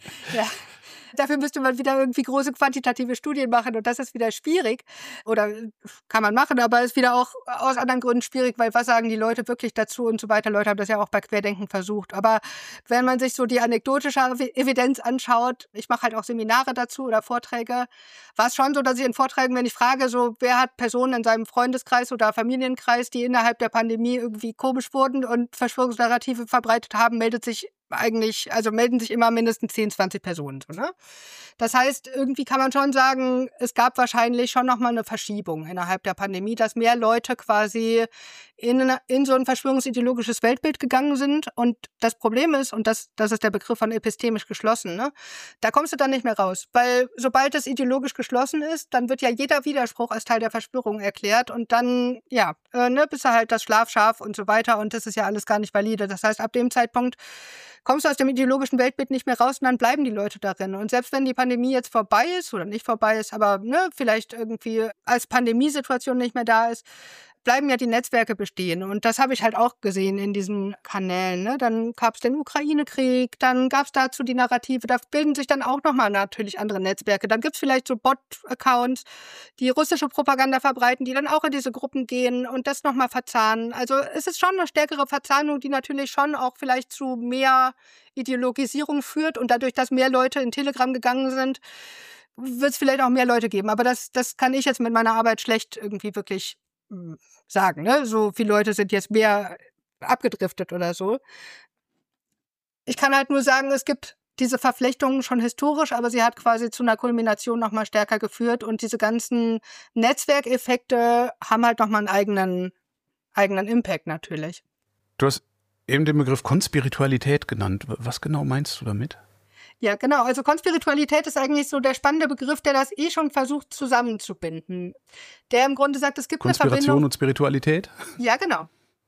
Dafür müsste man wieder irgendwie große quantitative Studien machen und das ist wieder schwierig. Oder kann man machen, aber ist wieder auch aus anderen Gründen schwierig, weil was sagen die Leute wirklich dazu und so weiter. Leute haben das ja auch bei Querdenken versucht. Aber wenn man sich so die anekdotische Evidenz anschaut, ich mache halt auch Seminare dazu oder Vorträge, war es schon so, dass ich in Vorträgen, wenn ich frage, so wer hat Personen in seinem Freundeskreis oder Familienkreis, die innerhalb der Pandemie irgendwie komisch wurden und Verschwörungsnarrative verbreitet haben, melden sich immer mindestens 10, 20 Personen. So, ne? Das heißt, irgendwie kann man schon sagen, es gab wahrscheinlich schon nochmal eine Verschiebung innerhalb der Pandemie, dass mehr Leute quasi in so ein verschwörungsideologisches Weltbild gegangen sind. Und das Problem ist, und das ist der Begriff von epistemisch geschlossen, ne? Da kommst du dann nicht mehr raus. Weil sobald es ideologisch geschlossen ist, dann wird ja jeder Widerspruch als Teil der Verschwörung erklärt. Und dann, bist du halt das Schlafschaf und so weiter. Und das ist ja alles gar nicht valide. Das heißt, ab dem Zeitpunkt kommst du aus dem ideologischen Weltbild nicht mehr raus und dann bleiben die Leute darin. Und selbst wenn die Pandemie jetzt vorbei ist oder nicht vorbei ist, aber vielleicht irgendwie als Pandemiesituation nicht mehr da ist, bleiben ja die Netzwerke bestehen. Und das habe ich halt auch gesehen in diesen Kanälen. Ne? Dann gab es den Ukraine-Krieg, dann gab es dazu die Narrative, da bilden sich dann auch nochmal natürlich andere Netzwerke. Dann gibt es vielleicht so Bot-Accounts, die russische Propaganda verbreiten, die dann auch in diese Gruppen gehen und das nochmal verzahnen. Also es ist schon eine stärkere Verzahnung, die natürlich schon auch vielleicht zu mehr Ideologisierung führt und dadurch, dass mehr Leute in Telegram gegangen sind, wird es vielleicht auch mehr Leute geben. Aber das kann ich jetzt mit meiner Arbeit schlecht irgendwie wirklich sagen. Ne? So viele Leute sind jetzt mehr abgedriftet oder so. Ich kann halt nur sagen, es gibt diese Verflechtungen schon historisch, aber sie hat quasi zu einer Kulmination nochmal stärker geführt und diese ganzen Netzwerkeffekte haben halt nochmal einen eigenen Impact natürlich. Du hast eben den Begriff Konspiritualität genannt. Was genau meinst du damit? Ja, genau. Also Konspiritualität ist eigentlich so der spannende Begriff, der das schon versucht zusammenzubinden. Der im Grunde sagt, es gibt eine Verbindung. Konspiration und Spiritualität? Ja, genau.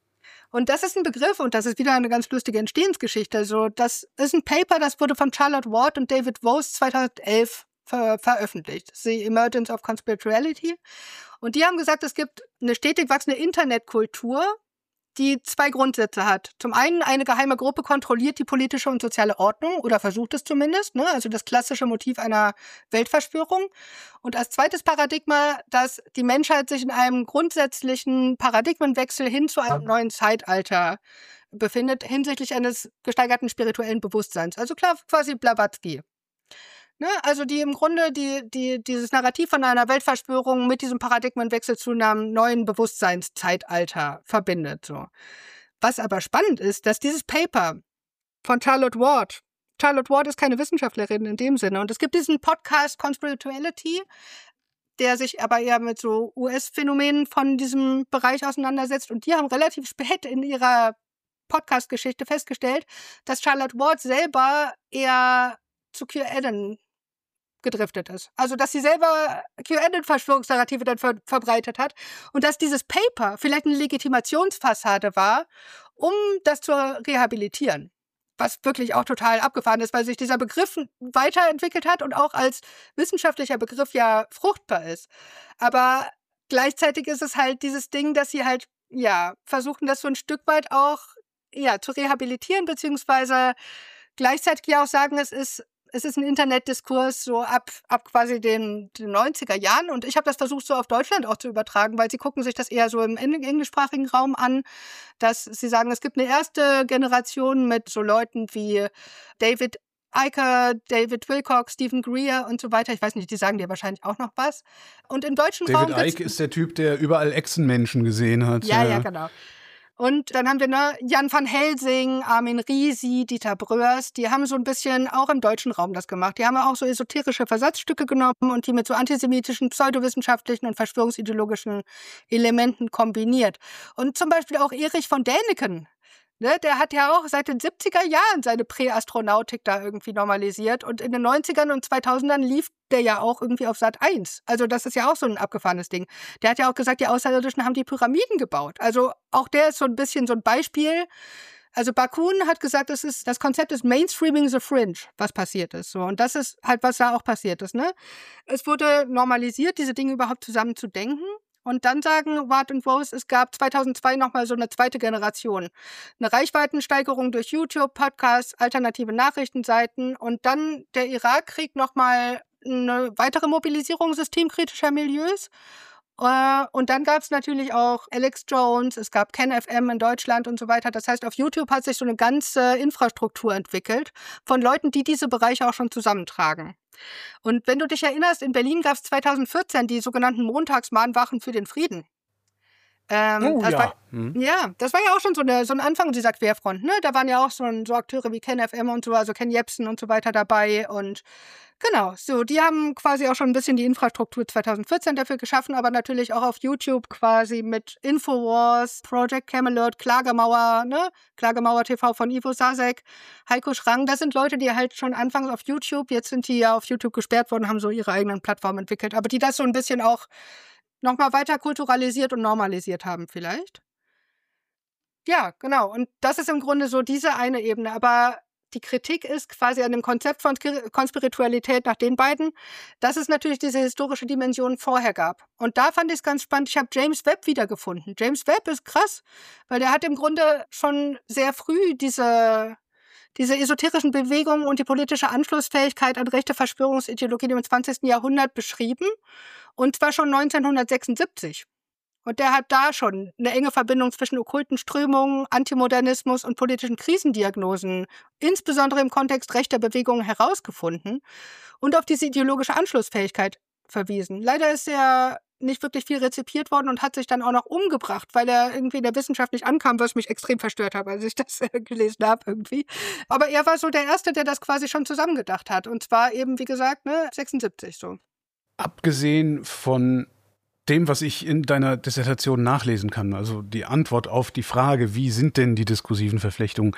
Und das ist ein Begriff und das ist wieder eine ganz lustige Entstehensgeschichte. Also das ist ein Paper, das wurde von Charlotte Ward und David Vose 2011 veröffentlicht. The Emergence of Conspirituality. Und die haben gesagt, es gibt eine stetig wachsende Internetkultur, die 2 Grundsätze hat. Zum einen, eine geheime Gruppe kontrolliert die politische und soziale Ordnung oder versucht es zumindest, ne? Also das klassische Motiv einer Weltverschwörung. Und als zweites Paradigma, dass die Menschheit sich in einem grundsätzlichen Paradigmenwechsel hin zu einem neuen Zeitalter befindet, hinsichtlich eines gesteigerten spirituellen Bewusstseins. Also klar, quasi Blavatsky. Ne, also die im Grunde dieses Narrativ von einer Weltverschwörung mit diesem Paradigmenwechsel zu einem neuen Bewusstseinszeitalter verbindet. So. Was aber spannend ist, dass dieses Paper von Charlotte Ward ist keine Wissenschaftlerin in dem Sinne, und es gibt diesen Podcast Conspirituality, der sich aber eher mit so US-Phänomenen von diesem Bereich auseinandersetzt, und die haben relativ spät in ihrer Podcast-Geschichte festgestellt, dass Charlotte Ward selber eher zu QAnon gedriftet ist. Also, dass sie selber QAnon-Verschwörungsnarrative dann verbreitet hat und dass dieses Paper vielleicht eine Legitimationsfassade war, um das zu rehabilitieren. Was wirklich auch total abgefahren ist, weil sich dieser Begriff weiterentwickelt hat und auch als wissenschaftlicher Begriff ja fruchtbar ist. Aber gleichzeitig ist es halt dieses Ding, dass sie halt, ja, versuchen, das so ein Stück weit auch, ja, zu rehabilitieren, beziehungsweise gleichzeitig ja auch sagen, es ist ein Internetdiskurs so ab quasi den 90er Jahren, und ich habe das versucht, so auf Deutschland auch zu übertragen, weil sie gucken sich das eher so im englischsprachigen Raum an, dass sie sagen, es gibt eine erste Generation mit so Leuten wie David Icke, David Wilcock, Stephen Greer und so weiter. Ich weiß nicht, die sagen dir wahrscheinlich auch noch was. Und im deutschen Raum David Icke ist der Typ, der überall Echsenmenschen gesehen hat. Ja, genau. Und dann haben wir Jan van Helsing, Armin Risi, Dieter Bröers, die haben so ein bisschen auch im deutschen Raum das gemacht. Die haben auch so esoterische Versatzstücke genommen und die mit so antisemitischen, pseudowissenschaftlichen und verschwörungsideologischen Elementen kombiniert. Und zum Beispiel auch Erich von Däniken, ne, der hat ja auch seit den 70er Jahren seine Präastronautik da irgendwie normalisiert, und in den 90ern und 2000ern lief der ja auch irgendwie auf Sat.1. Also das ist ja auch so ein abgefahrenes Ding. Der hat ja auch gesagt, die Außerirdischen haben die Pyramiden gebaut. Also auch der ist so ein bisschen so ein Beispiel. Also Bakun hat gesagt, das Konzept ist Mainstreaming the Fringe, was passiert ist. So, und das ist halt, was da auch passiert ist. Ne? Es wurde normalisiert, diese Dinge überhaupt zusammen zu denken. Und dann sagen Ward und Vose, es gab 2002 nochmal so eine zweite Generation. Eine Reichweitensteigerung durch YouTube, Podcasts, alternative Nachrichtenseiten und dann der Irakkrieg nochmal eine weitere Mobilisierung systemkritischer Milieus. Und dann gab es natürlich auch Alex Jones, es gab KenFM in Deutschland und so weiter. Das heißt, auf YouTube hat sich so eine ganze Infrastruktur entwickelt von Leuten, die diese Bereiche auch schon zusammentragen. Und wenn du dich erinnerst, in Berlin gab es 2014 die sogenannten Montagsmahnwachen für den Frieden. Das war ja auch schon so ein Anfang dieser Querfront. Ne? Da waren ja auch so Akteure wie KenFM und so, also Ken Jebsen und so weiter dabei. Und genau, so, die haben quasi auch schon ein bisschen die Infrastruktur 2014 dafür geschaffen, aber natürlich auch auf YouTube quasi mit Infowars, Project Camelot, Klagemauer, ne? Klagemauer TV von Ivo Sasek, Heiko Schrang. Das sind Leute, die halt schon anfangs auf YouTube, jetzt sind die ja auf YouTube gesperrt worden, haben so ihre eigenen Plattformen entwickelt, aber die das so ein bisschen auch nochmal weiter kulturalisiert und normalisiert haben vielleicht. Ja, genau. Und das ist im Grunde so diese eine Ebene. Aber die Kritik ist quasi an dem Konzept von Konspiritualität nach den beiden, dass es natürlich diese historische Dimension vorher gab. Und da fand ich es ganz spannend, ich habe James Webb wiedergefunden. James Webb ist krass, weil der hat im Grunde schon sehr früh diese esoterischen Bewegungen und die politische Anschlussfähigkeit an rechte Verschwörungsideologien im 20. Jahrhundert beschrieben, und zwar schon 1976. Und der hat da schon eine enge Verbindung zwischen okkulten Strömungen, Antimodernismus und politischen Krisendiagnosen, insbesondere im Kontext rechter Bewegungen, herausgefunden und auf diese ideologische Anschlussfähigkeit verwiesen. Leider ist er nicht wirklich viel rezipiert worden und hat sich dann auch noch umgebracht, weil er irgendwie in der Wissenschaft nicht ankam, was mich extrem verstört hat, als ich das gelesen habe irgendwie. Aber er war so der Erste, der das quasi schon zusammengedacht hat. Und zwar eben, wie gesagt, 76 so. Abgesehen von dem, was ich in deiner Dissertation nachlesen kann, also die Antwort auf die Frage, wie sind denn die diskursiven Verflechtungen,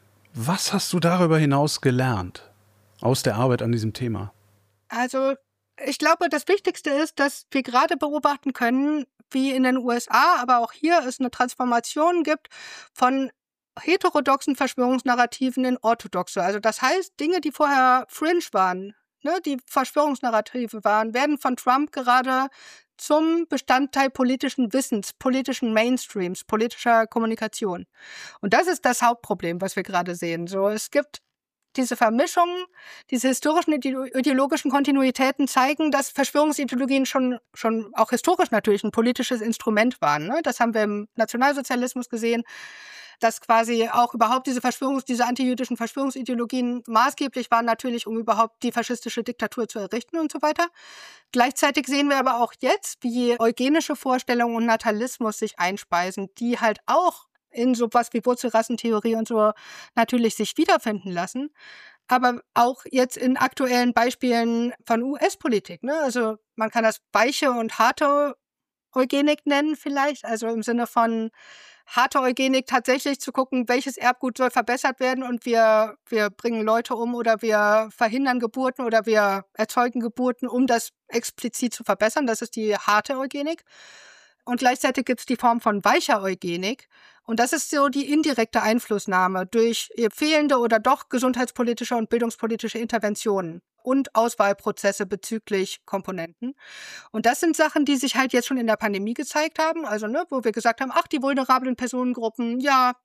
was hast du darüber hinaus gelernt aus der Arbeit an diesem Thema? Also ich glaube, das Wichtigste ist, dass wir gerade beobachten können, wie in den USA, aber auch hier es eine Transformation gibt von heterodoxen Verschwörungsnarrativen in orthodoxe. Also das heißt, Dinge, die vorher fringe waren, die Verschwörungsnarrative waren, werden von Trump gerade zum Bestandteil politischen Wissens, politischen Mainstreams, politischer Kommunikation. Und das ist das Hauptproblem, was wir gerade sehen. So, es gibt diese Vermischung, diese historischen ideologischen Kontinuitäten zeigen, dass Verschwörungsideologien schon auch historisch natürlich ein politisches Instrument waren. Das haben wir im Nationalsozialismus gesehen, dass quasi auch überhaupt diese antijüdischen Verschwörungsideologien maßgeblich waren natürlich, um überhaupt die faschistische Diktatur zu errichten und so weiter. Gleichzeitig sehen wir aber auch jetzt, wie eugenische Vorstellungen und Natalismus sich einspeisen, die halt auch in sowas wie Wurzelrassentheorie und so natürlich sich wiederfinden lassen. Aber auch jetzt in aktuellen Beispielen von US-Politik. Also man kann das weiche und harte Eugenik nennen vielleicht, also im Sinne von harte Eugenik tatsächlich zu gucken, welches Erbgut soll verbessert werden und wir bringen Leute um oder wir verhindern Geburten oder wir erzeugen Geburten, um das explizit zu verbessern. Das ist die harte Eugenik. Und gleichzeitig gibt es die Form von weicher Eugenik. Und das ist so die indirekte Einflussnahme durch fehlende oder doch gesundheitspolitische und bildungspolitische Interventionen und Auswahlprozesse bezüglich Komponenten. Und das sind Sachen, die sich halt jetzt schon in der Pandemie gezeigt haben. Also, wo wir gesagt haben, die vulnerablen Personengruppen,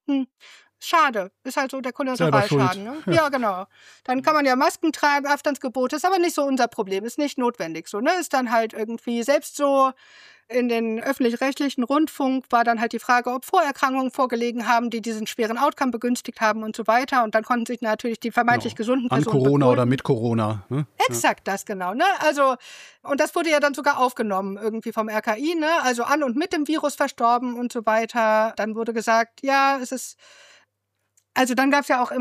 schade. Ist halt so der Kollateralschaden. Ja, genau. Dann kann man ja Masken tragen, Abstandsgebote, ist aber nicht so unser Problem, ist nicht notwendig. So, ist dann halt irgendwie selbst so. In den öffentlich-rechtlichen Rundfunk war dann halt die Frage, ob Vorerkrankungen vorgelegen haben, die diesen schweren Outcome begünstigt haben und so weiter. Und dann konnten sich natürlich die vermeintlich gesunden Personen an Corona oder mit Corona. Ne? Exakt das, genau. Also, und das wurde ja dann sogar aufgenommen irgendwie vom RKI, also an und mit dem Virus verstorben und so weiter. Dann wurde gesagt, es ist, also dann gab es ja auch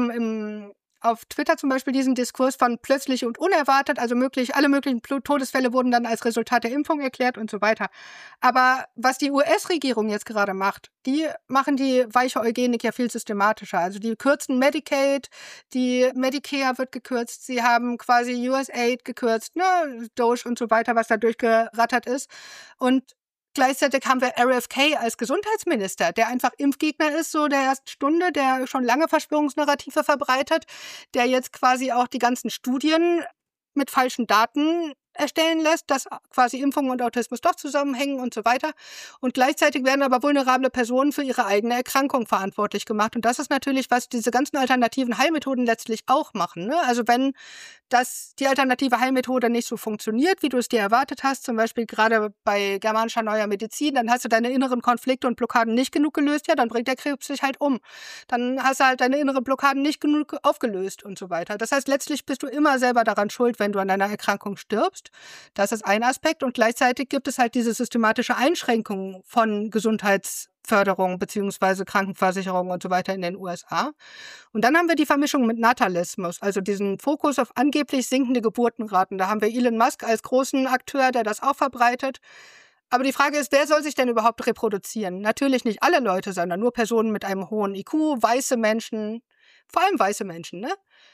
auf Twitter zum Beispiel diesen Diskurs von plötzlich und unerwartet, also alle möglichen Todesfälle wurden dann als Resultat der Impfung erklärt und so weiter. Aber was die US-Regierung jetzt gerade macht, die machen die weiche Eugenik ja viel systematischer. Also die kürzen Medicaid, die Medicare wird gekürzt, sie haben quasi USAID gekürzt, Doge und so weiter, was da durchgerattert ist. Und gleichzeitig haben wir RFK als Gesundheitsminister, der einfach Impfgegner ist, so der ersten Stunde, der schon lange Verschwörungsnarrative verbreitet, der jetzt quasi auch die ganzen Studien mit falschen Daten erstellen lässt, dass quasi Impfungen und Autismus doch zusammenhängen und so weiter. Und gleichzeitig werden aber vulnerable Personen für ihre eigene Erkrankung verantwortlich gemacht. Und das ist natürlich, was diese ganzen alternativen Heilmethoden letztlich auch machen. Also wenn die alternative Heilmethode nicht so funktioniert, wie du es dir erwartet hast, zum Beispiel gerade bei germanischer neuer Medizin, dann hast du deine inneren Konflikte und Blockaden nicht genug gelöst, dann bringt der Krebs sich halt um. Dann hast du halt deine inneren Blockaden nicht genug aufgelöst und so weiter. Das heißt, letztlich bist du immer selber daran schuld, wenn du an deiner Erkrankung stirbst. Das ist ein Aspekt. Und gleichzeitig gibt es halt diese systematische Einschränkung von Gesundheitsförderung beziehungsweise Krankenversicherung und so weiter in den USA. Und dann haben wir die Vermischung mit Natalismus, also diesen Fokus auf angeblich sinkende Geburtenraten. Da haben wir Elon Musk als großen Akteur, der das auch verbreitet. Aber die Frage ist, wer soll sich denn überhaupt reproduzieren? Natürlich nicht alle Leute, sondern nur Personen mit einem hohen IQ, weiße Menschen, vor allem weiße Menschen,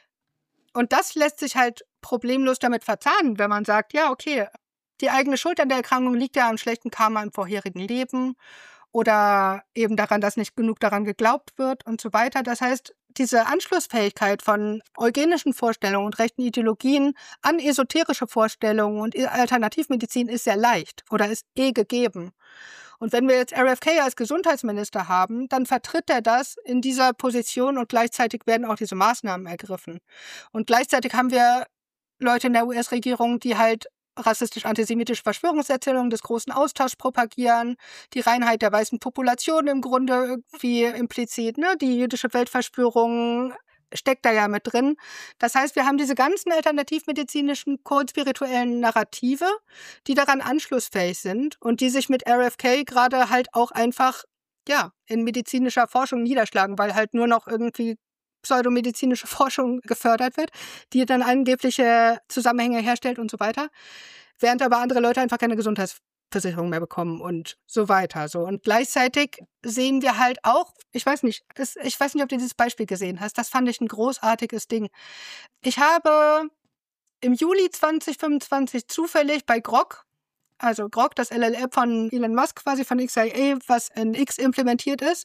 Und das lässt sich halt problemlos damit verzahnen, wenn man sagt, die eigene Schuld an der Erkrankung liegt ja am schlechten Karma im vorherigen Leben oder eben daran, dass nicht genug daran geglaubt wird und so weiter. Das heißt, diese Anschlussfähigkeit von eugenischen Vorstellungen und rechten Ideologien an esoterische Vorstellungen und Alternativmedizin ist sehr leicht oder ist gegeben. Und wenn wir jetzt RFK als Gesundheitsminister haben, dann vertritt er das in dieser Position und gleichzeitig werden auch diese Maßnahmen ergriffen. Und gleichzeitig haben wir Leute in der US-Regierung, die halt rassistisch-antisemitische Verschwörungserzählungen des großen Austauschs propagieren, die Reinheit der weißen Population im Grunde irgendwie implizit, ne? Die jüdische Weltverschwörung steckt da ja mit drin. Das heißt, wir haben diese ganzen alternativmedizinischen, spirituellen Narrative, die daran anschlussfähig sind und die sich mit RFK gerade halt auch einfach, ja, in medizinischer Forschung niederschlagen, weil halt nur noch irgendwie pseudomedizinische Forschung gefördert wird, die dann angebliche Zusammenhänge herstellt und so weiter, während aber andere Leute einfach keine Gesundheitsversicherung mehr bekommen und so weiter. So. Und gleichzeitig sehen wir halt auch, ich weiß nicht, ob du dieses Beispiel gesehen hast, das fand ich ein großartiges Ding. Ich habe im Juli 2025 zufällig bei Grok, also Grok, das LLM von Elon Musk quasi, von XIA, was in X implementiert ist,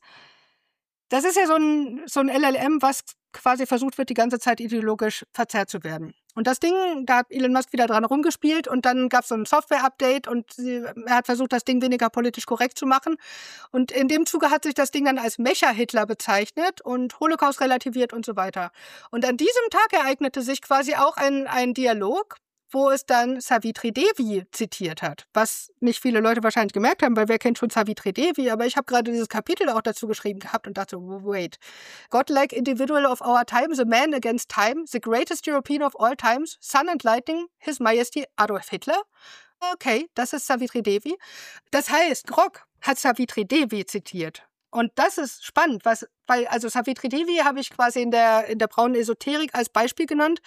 das ist ja so ein LLM, was quasi versucht wird, die ganze Zeit ideologisch verzerrt zu werden. Und das Ding, da hat Elon Musk wieder dran rumgespielt und dann gab es so ein Software-Update und er hat versucht, das Ding weniger politisch korrekt zu machen. Und in dem Zuge hat sich das Ding dann als Mecha-Hitler bezeichnet und Holocaust relativiert und so weiter. Und an diesem Tag ereignete sich quasi auch ein Dialog, wo es dann Savitri Devi zitiert hat, was nicht viele Leute wahrscheinlich gemerkt haben, weil wer kennt schon Savitri Devi, aber ich habe gerade dieses Kapitel auch dazu geschrieben gehabt und dachte, wait, godlike individual of our time, the man against time, the greatest European of all times, sun and lightning, his majesty Adolf Hitler. Okay, das ist Savitri Devi. Das heißt, Grok hat Savitri Devi zitiert. Und das ist spannend, weil Savitri Devi habe ich quasi in der braunen Esoterik als Beispiel genannt.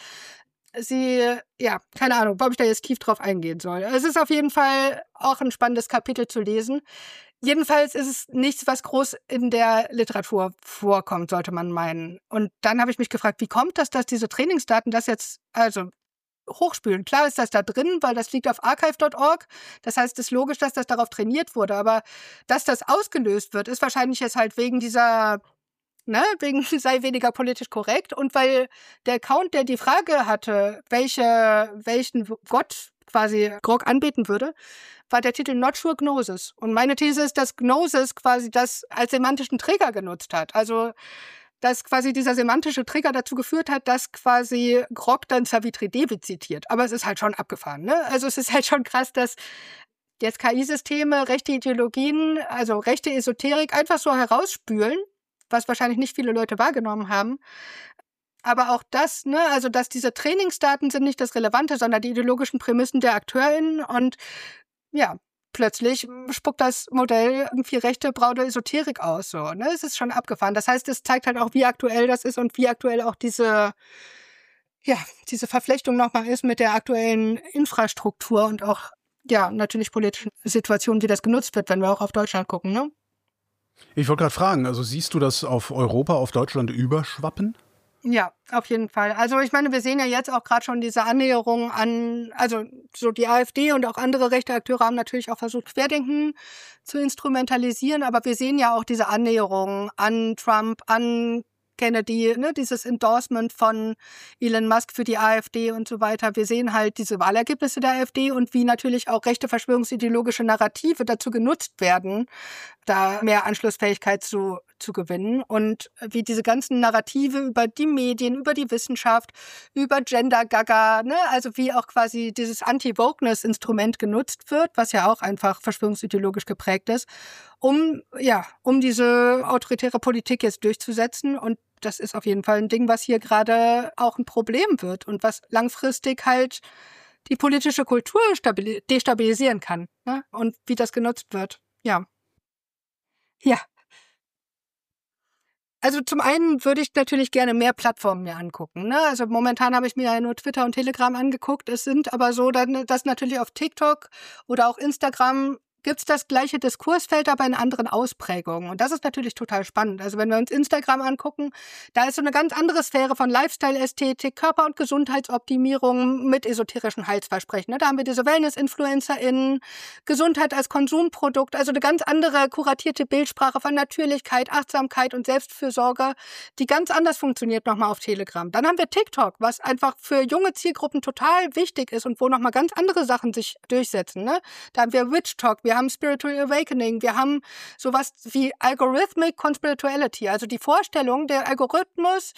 Sie, ja, keine Ahnung, ob ich da jetzt tief drauf eingehen soll. Es ist auf jeden Fall auch ein spannendes Kapitel zu lesen. Jedenfalls ist es nichts, was groß in der Literatur vorkommt, sollte man meinen. Und dann habe ich mich gefragt, wie kommt das, dass diese Trainingsdaten das jetzt, hochspülen? Klar ist das da drin, weil das liegt auf archive.org. Das heißt, es ist logisch, dass das darauf trainiert wurde. Aber dass das ausgelöst wird, ist wahrscheinlich jetzt halt wegen dieser... wegen sei weniger politisch korrekt und weil der Account, der die Frage hatte, welchen Gott quasi Grok anbeten würde, war der Titel Not Sure Gnosis. Und meine These ist, dass Gnosis quasi das als semantischen Trigger genutzt hat. Also, dass quasi dieser semantische Trigger dazu geführt hat, dass quasi Grok dann Savitri Devi zitiert. Aber es ist halt schon abgefahren, ne? Also, es ist halt schon krass, dass jetzt KI-Systeme, rechte Ideologien, also rechte Esoterik einfach so herausspülen, was wahrscheinlich nicht viele Leute wahrgenommen haben. Aber auch das, also dass diese Trainingsdaten sind nicht das Relevante, sondern die ideologischen Prämissen der AkteurInnen und ja, plötzlich spuckt das Modell irgendwie rechte, braune Esoterik aus, so, ne? Es ist schon abgefahren. Das heißt, es zeigt halt auch, wie aktuell das ist und wie aktuell auch diese Verflechtung nochmal ist mit der aktuellen Infrastruktur und auch, ja, natürlich politischen Situationen, wie das genutzt wird, wenn wir auch auf Deutschland gucken, ne? Ich wollte gerade fragen, also siehst du das auf Europa, auf Deutschland überschwappen? Ja, auf jeden Fall. Also ich meine, wir sehen ja jetzt auch gerade schon diese Annäherung an, also so die AfD und auch andere rechte Akteure haben natürlich auch versucht, Querdenken zu instrumentalisieren, aber wir sehen ja auch diese Annäherung an Trump, an Kennedy, ne, dieses Endorsement von Elon Musk für die AfD und so weiter. Wir sehen halt diese Wahlergebnisse der AfD und wie natürlich auch rechte verschwörungsideologische Narrative dazu genutzt werden, da mehr Anschlussfähigkeit zu gewinnen und wie diese ganzen Narrative über die Medien, über die Wissenschaft, über Gender-Gaga, ne, also wie auch quasi dieses Anti-Wokeness-Instrument genutzt wird, was ja auch einfach verschwörungsideologisch geprägt ist, um diese autoritäre Politik jetzt durchzusetzen. Und das ist auf jeden Fall ein Ding, was hier gerade auch ein Problem wird und was langfristig halt die politische Kultur destabilisieren kann, ne? Und wie das genutzt wird. Ja. Ja. Also zum einen würde ich natürlich gerne mehr Plattformen mir angucken, ne? Also momentan habe ich mir ja nur Twitter und Telegram angeguckt. Es sind aber so, dass natürlich auf TikTok oder auch Instagram gibt es das gleiche Diskursfeld, aber in anderen Ausprägungen. Und das ist natürlich total spannend. Also wenn wir uns Instagram angucken, da ist so eine ganz andere Sphäre von Lifestyle-Ästhetik, Körper- und Gesundheitsoptimierung mit esoterischen Heilsversprechen. Da haben wir diese Wellness-InfluencerInnen, Gesundheit als Konsumprodukt, also eine ganz andere kuratierte Bildsprache von Natürlichkeit, Achtsamkeit und Selbstfürsorge, die ganz anders funktioniert nochmal auf Telegram. Dann haben wir TikTok, was einfach für junge Zielgruppen total wichtig ist und wo nochmal ganz andere Sachen sich durchsetzen. Ne? Da haben wir Witch Talk, wir haben Spiritual Awakening, wir haben sowas wie Algorithmic Conspirituality, also die Vorstellung, der Algorithmus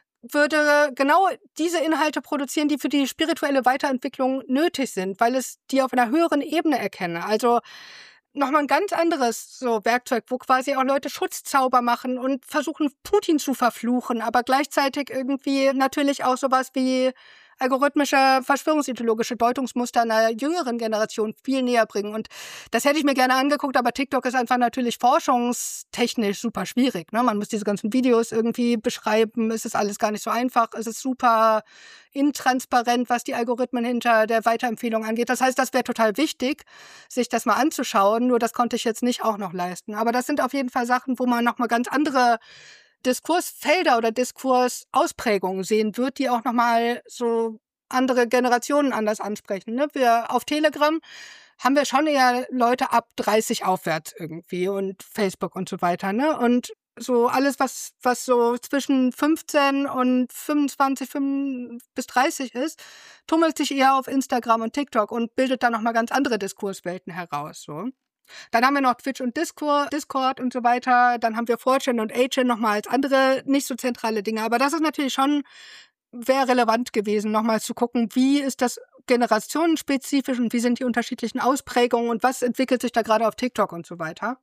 würde genau diese Inhalte produzieren, die für die spirituelle Weiterentwicklung nötig sind, weil es die auf einer höheren Ebene erkenne. Also nochmal ein ganz anderes so Werkzeug, wo quasi auch Leute Schutzzauber machen und versuchen, Putin zu verfluchen, aber gleichzeitig irgendwie natürlich auch sowas wie algorithmische, verschwörungsideologische Deutungsmuster einer jüngeren Generation viel näher bringen. Und das hätte ich mir gerne angeguckt, aber TikTok ist einfach natürlich forschungstechnisch super schwierig. Ne? Man muss diese ganzen Videos irgendwie beschreiben. Es ist alles gar nicht so einfach. Es ist super intransparent, was die Algorithmen hinter der Weiterempfehlung angeht. Das heißt, das wäre total wichtig, sich das mal anzuschauen. Nur das konnte ich jetzt nicht auch noch leisten. Aber das sind auf jeden Fall Sachen, wo man nochmal ganz andere Diskursfelder oder Diskursausprägungen sehen wird, die auch nochmal so andere Generationen anders ansprechen. Ne? Wir auf Telegram haben wir schon eher Leute ab 30 aufwärts irgendwie und Facebook und so weiter. Ne? Und so alles, was so zwischen 15 und 25 bis 30 ist, tummelt sich eher auf Instagram und TikTok und bildet da nochmal ganz andere Diskurswelten heraus. So. Dann haben wir noch Twitch und Discord und so weiter. Dann haben wir 4chan und 8chan nochmal als andere nicht so zentrale Dinge. Aber das ist natürlich schon, wäre relevant gewesen, nochmal zu gucken, wie ist das generationenspezifisch und wie sind die unterschiedlichen Ausprägungen und was entwickelt sich da gerade auf TikTok und so weiter.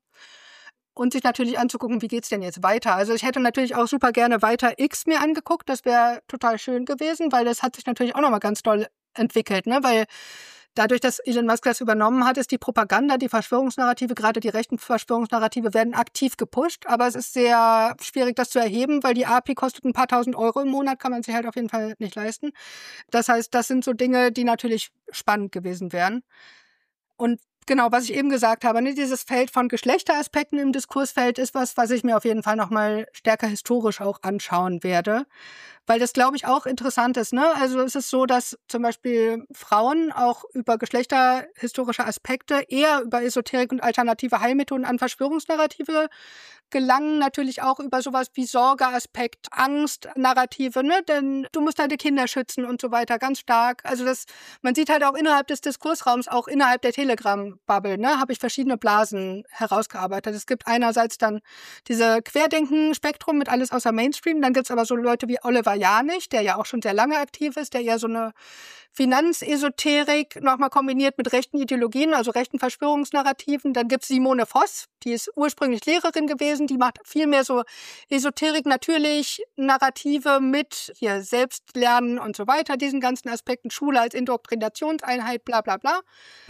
Und sich natürlich anzugucken, wie geht's denn jetzt weiter. Also ich hätte natürlich auch super gerne weiter X mir angeguckt. Das wäre total schön gewesen, weil das hat sich natürlich auch nochmal ganz doll entwickelt, ne? Weil dadurch, dass Elon Musk das übernommen hat, ist die Propaganda, die Verschwörungsnarrative, gerade die rechten Verschwörungsnarrative werden aktiv gepusht. Aber es ist sehr schwierig, das zu erheben, weil die API kostet ein paar tausend Euro im Monat, kann man sich halt auf jeden Fall nicht leisten. Das heißt, das sind so Dinge, die natürlich spannend gewesen wären. Und genau, was ich eben gesagt habe, ne, dieses Feld von Geschlechteraspekten im Diskursfeld ist was ich mir auf jeden Fall nochmal stärker historisch auch anschauen werde. Weil das, glaube ich, auch interessant ist. Ne? Also es ist so, dass zum Beispiel Frauen auch über geschlechterhistorische Aspekte eher über Esoterik und alternative Heilmethoden an Verschwörungsnarrative gelangen, natürlich auch über sowas wie Sorgeaspekt, Angst-Narrative, ne? Denn du musst deine Kinder schützen und so weiter, ganz stark. Also man sieht halt auch innerhalb des Diskursraums, auch innerhalb der Telegram-Bubble, ne, habe ich verschiedene Blasen herausgearbeitet. Es gibt einerseits dann diese Querdenken-Spektrum mit alles außer Mainstream, dann gibt es aber so Leute wie Oliver Janich, der ja auch schon sehr lange aktiv ist, der ja so eine Finanzesoterik nochmal kombiniert mit rechten Ideologien, also rechten Verschwörungsnarrativen. Dann gibt's Simone Voss, die ist ursprünglich Lehrerin gewesen, die macht viel mehr so Esoterik, natürlich Narrative mit hier Selbstlernen und so weiter, diesen ganzen Aspekten, Schule als Indoktrinationseinheit, bla bla bla.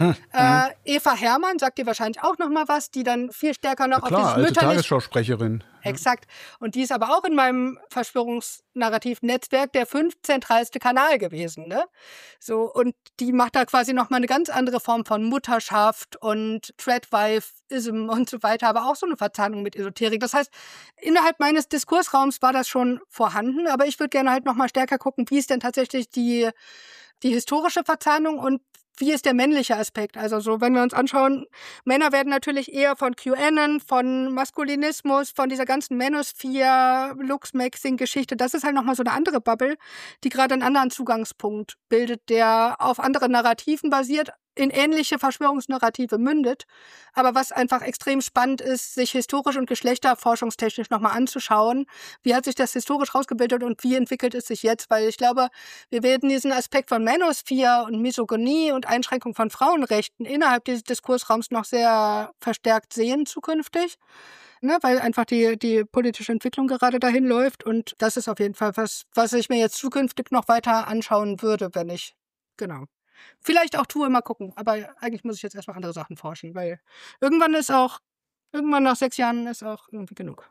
Eva Herrmann sagt dir wahrscheinlich auch nochmal was, die dann viel stärker noch auf dieses mütterliche... Klar, alte Tagesschausprecherin. Exakt. Und die ist aber auch in meinem Verschwörungsnarrativ-Netzwerk der 5. zentralste Kanal gewesen, ne? So, und die macht da quasi nochmal eine ganz andere Form von Mutterschaft und Threadwife-ism und so weiter, aber auch so eine Verzahnung mit Esoterik. Das heißt, innerhalb meines Diskursraums war das schon vorhanden, aber ich würde gerne halt nochmal stärker gucken, wie ist denn tatsächlich die historische Verzahnung und wie ist der männliche Aspekt? Also so, wenn wir uns anschauen, Männer werden natürlich eher von QAnon, von Maskulinismus, von dieser ganzen Manosphere, Luxmaxing-Geschichte, das ist halt nochmal so eine andere Bubble, die gerade einen anderen Zugangspunkt bildet, der auf anderen Narrativen basiert, in ähnliche Verschwörungsnarrative mündet, aber was einfach extrem spannend ist, sich historisch und geschlechterforschungstechnisch nochmal anzuschauen. Wie hat sich das historisch rausgebildet und wie entwickelt es sich jetzt? Weil ich glaube, wir werden diesen Aspekt von Manosphere und Misogynie und Einschränkung von Frauenrechten innerhalb dieses Diskursraums noch sehr verstärkt sehen zukünftig. Ne, weil einfach die politische Entwicklung gerade dahin läuft und das ist auf jeden Fall was ich mir jetzt zukünftig noch weiter anschauen würde, wenn ich, genau. Vielleicht auch tue, mal gucken. Aber eigentlich muss ich jetzt erstmal andere Sachen forschen, weil irgendwann nach 6 Jahren ist auch irgendwie genug.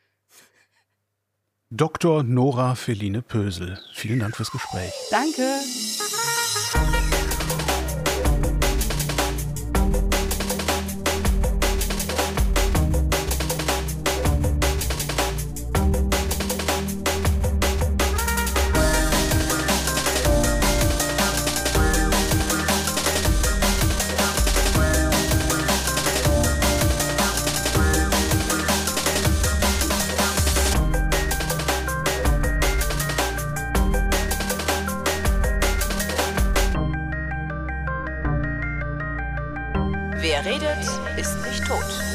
Dr. Nora Feline Pösel, vielen Dank fürs Gespräch. Danke. Wer redet, ist nicht tot.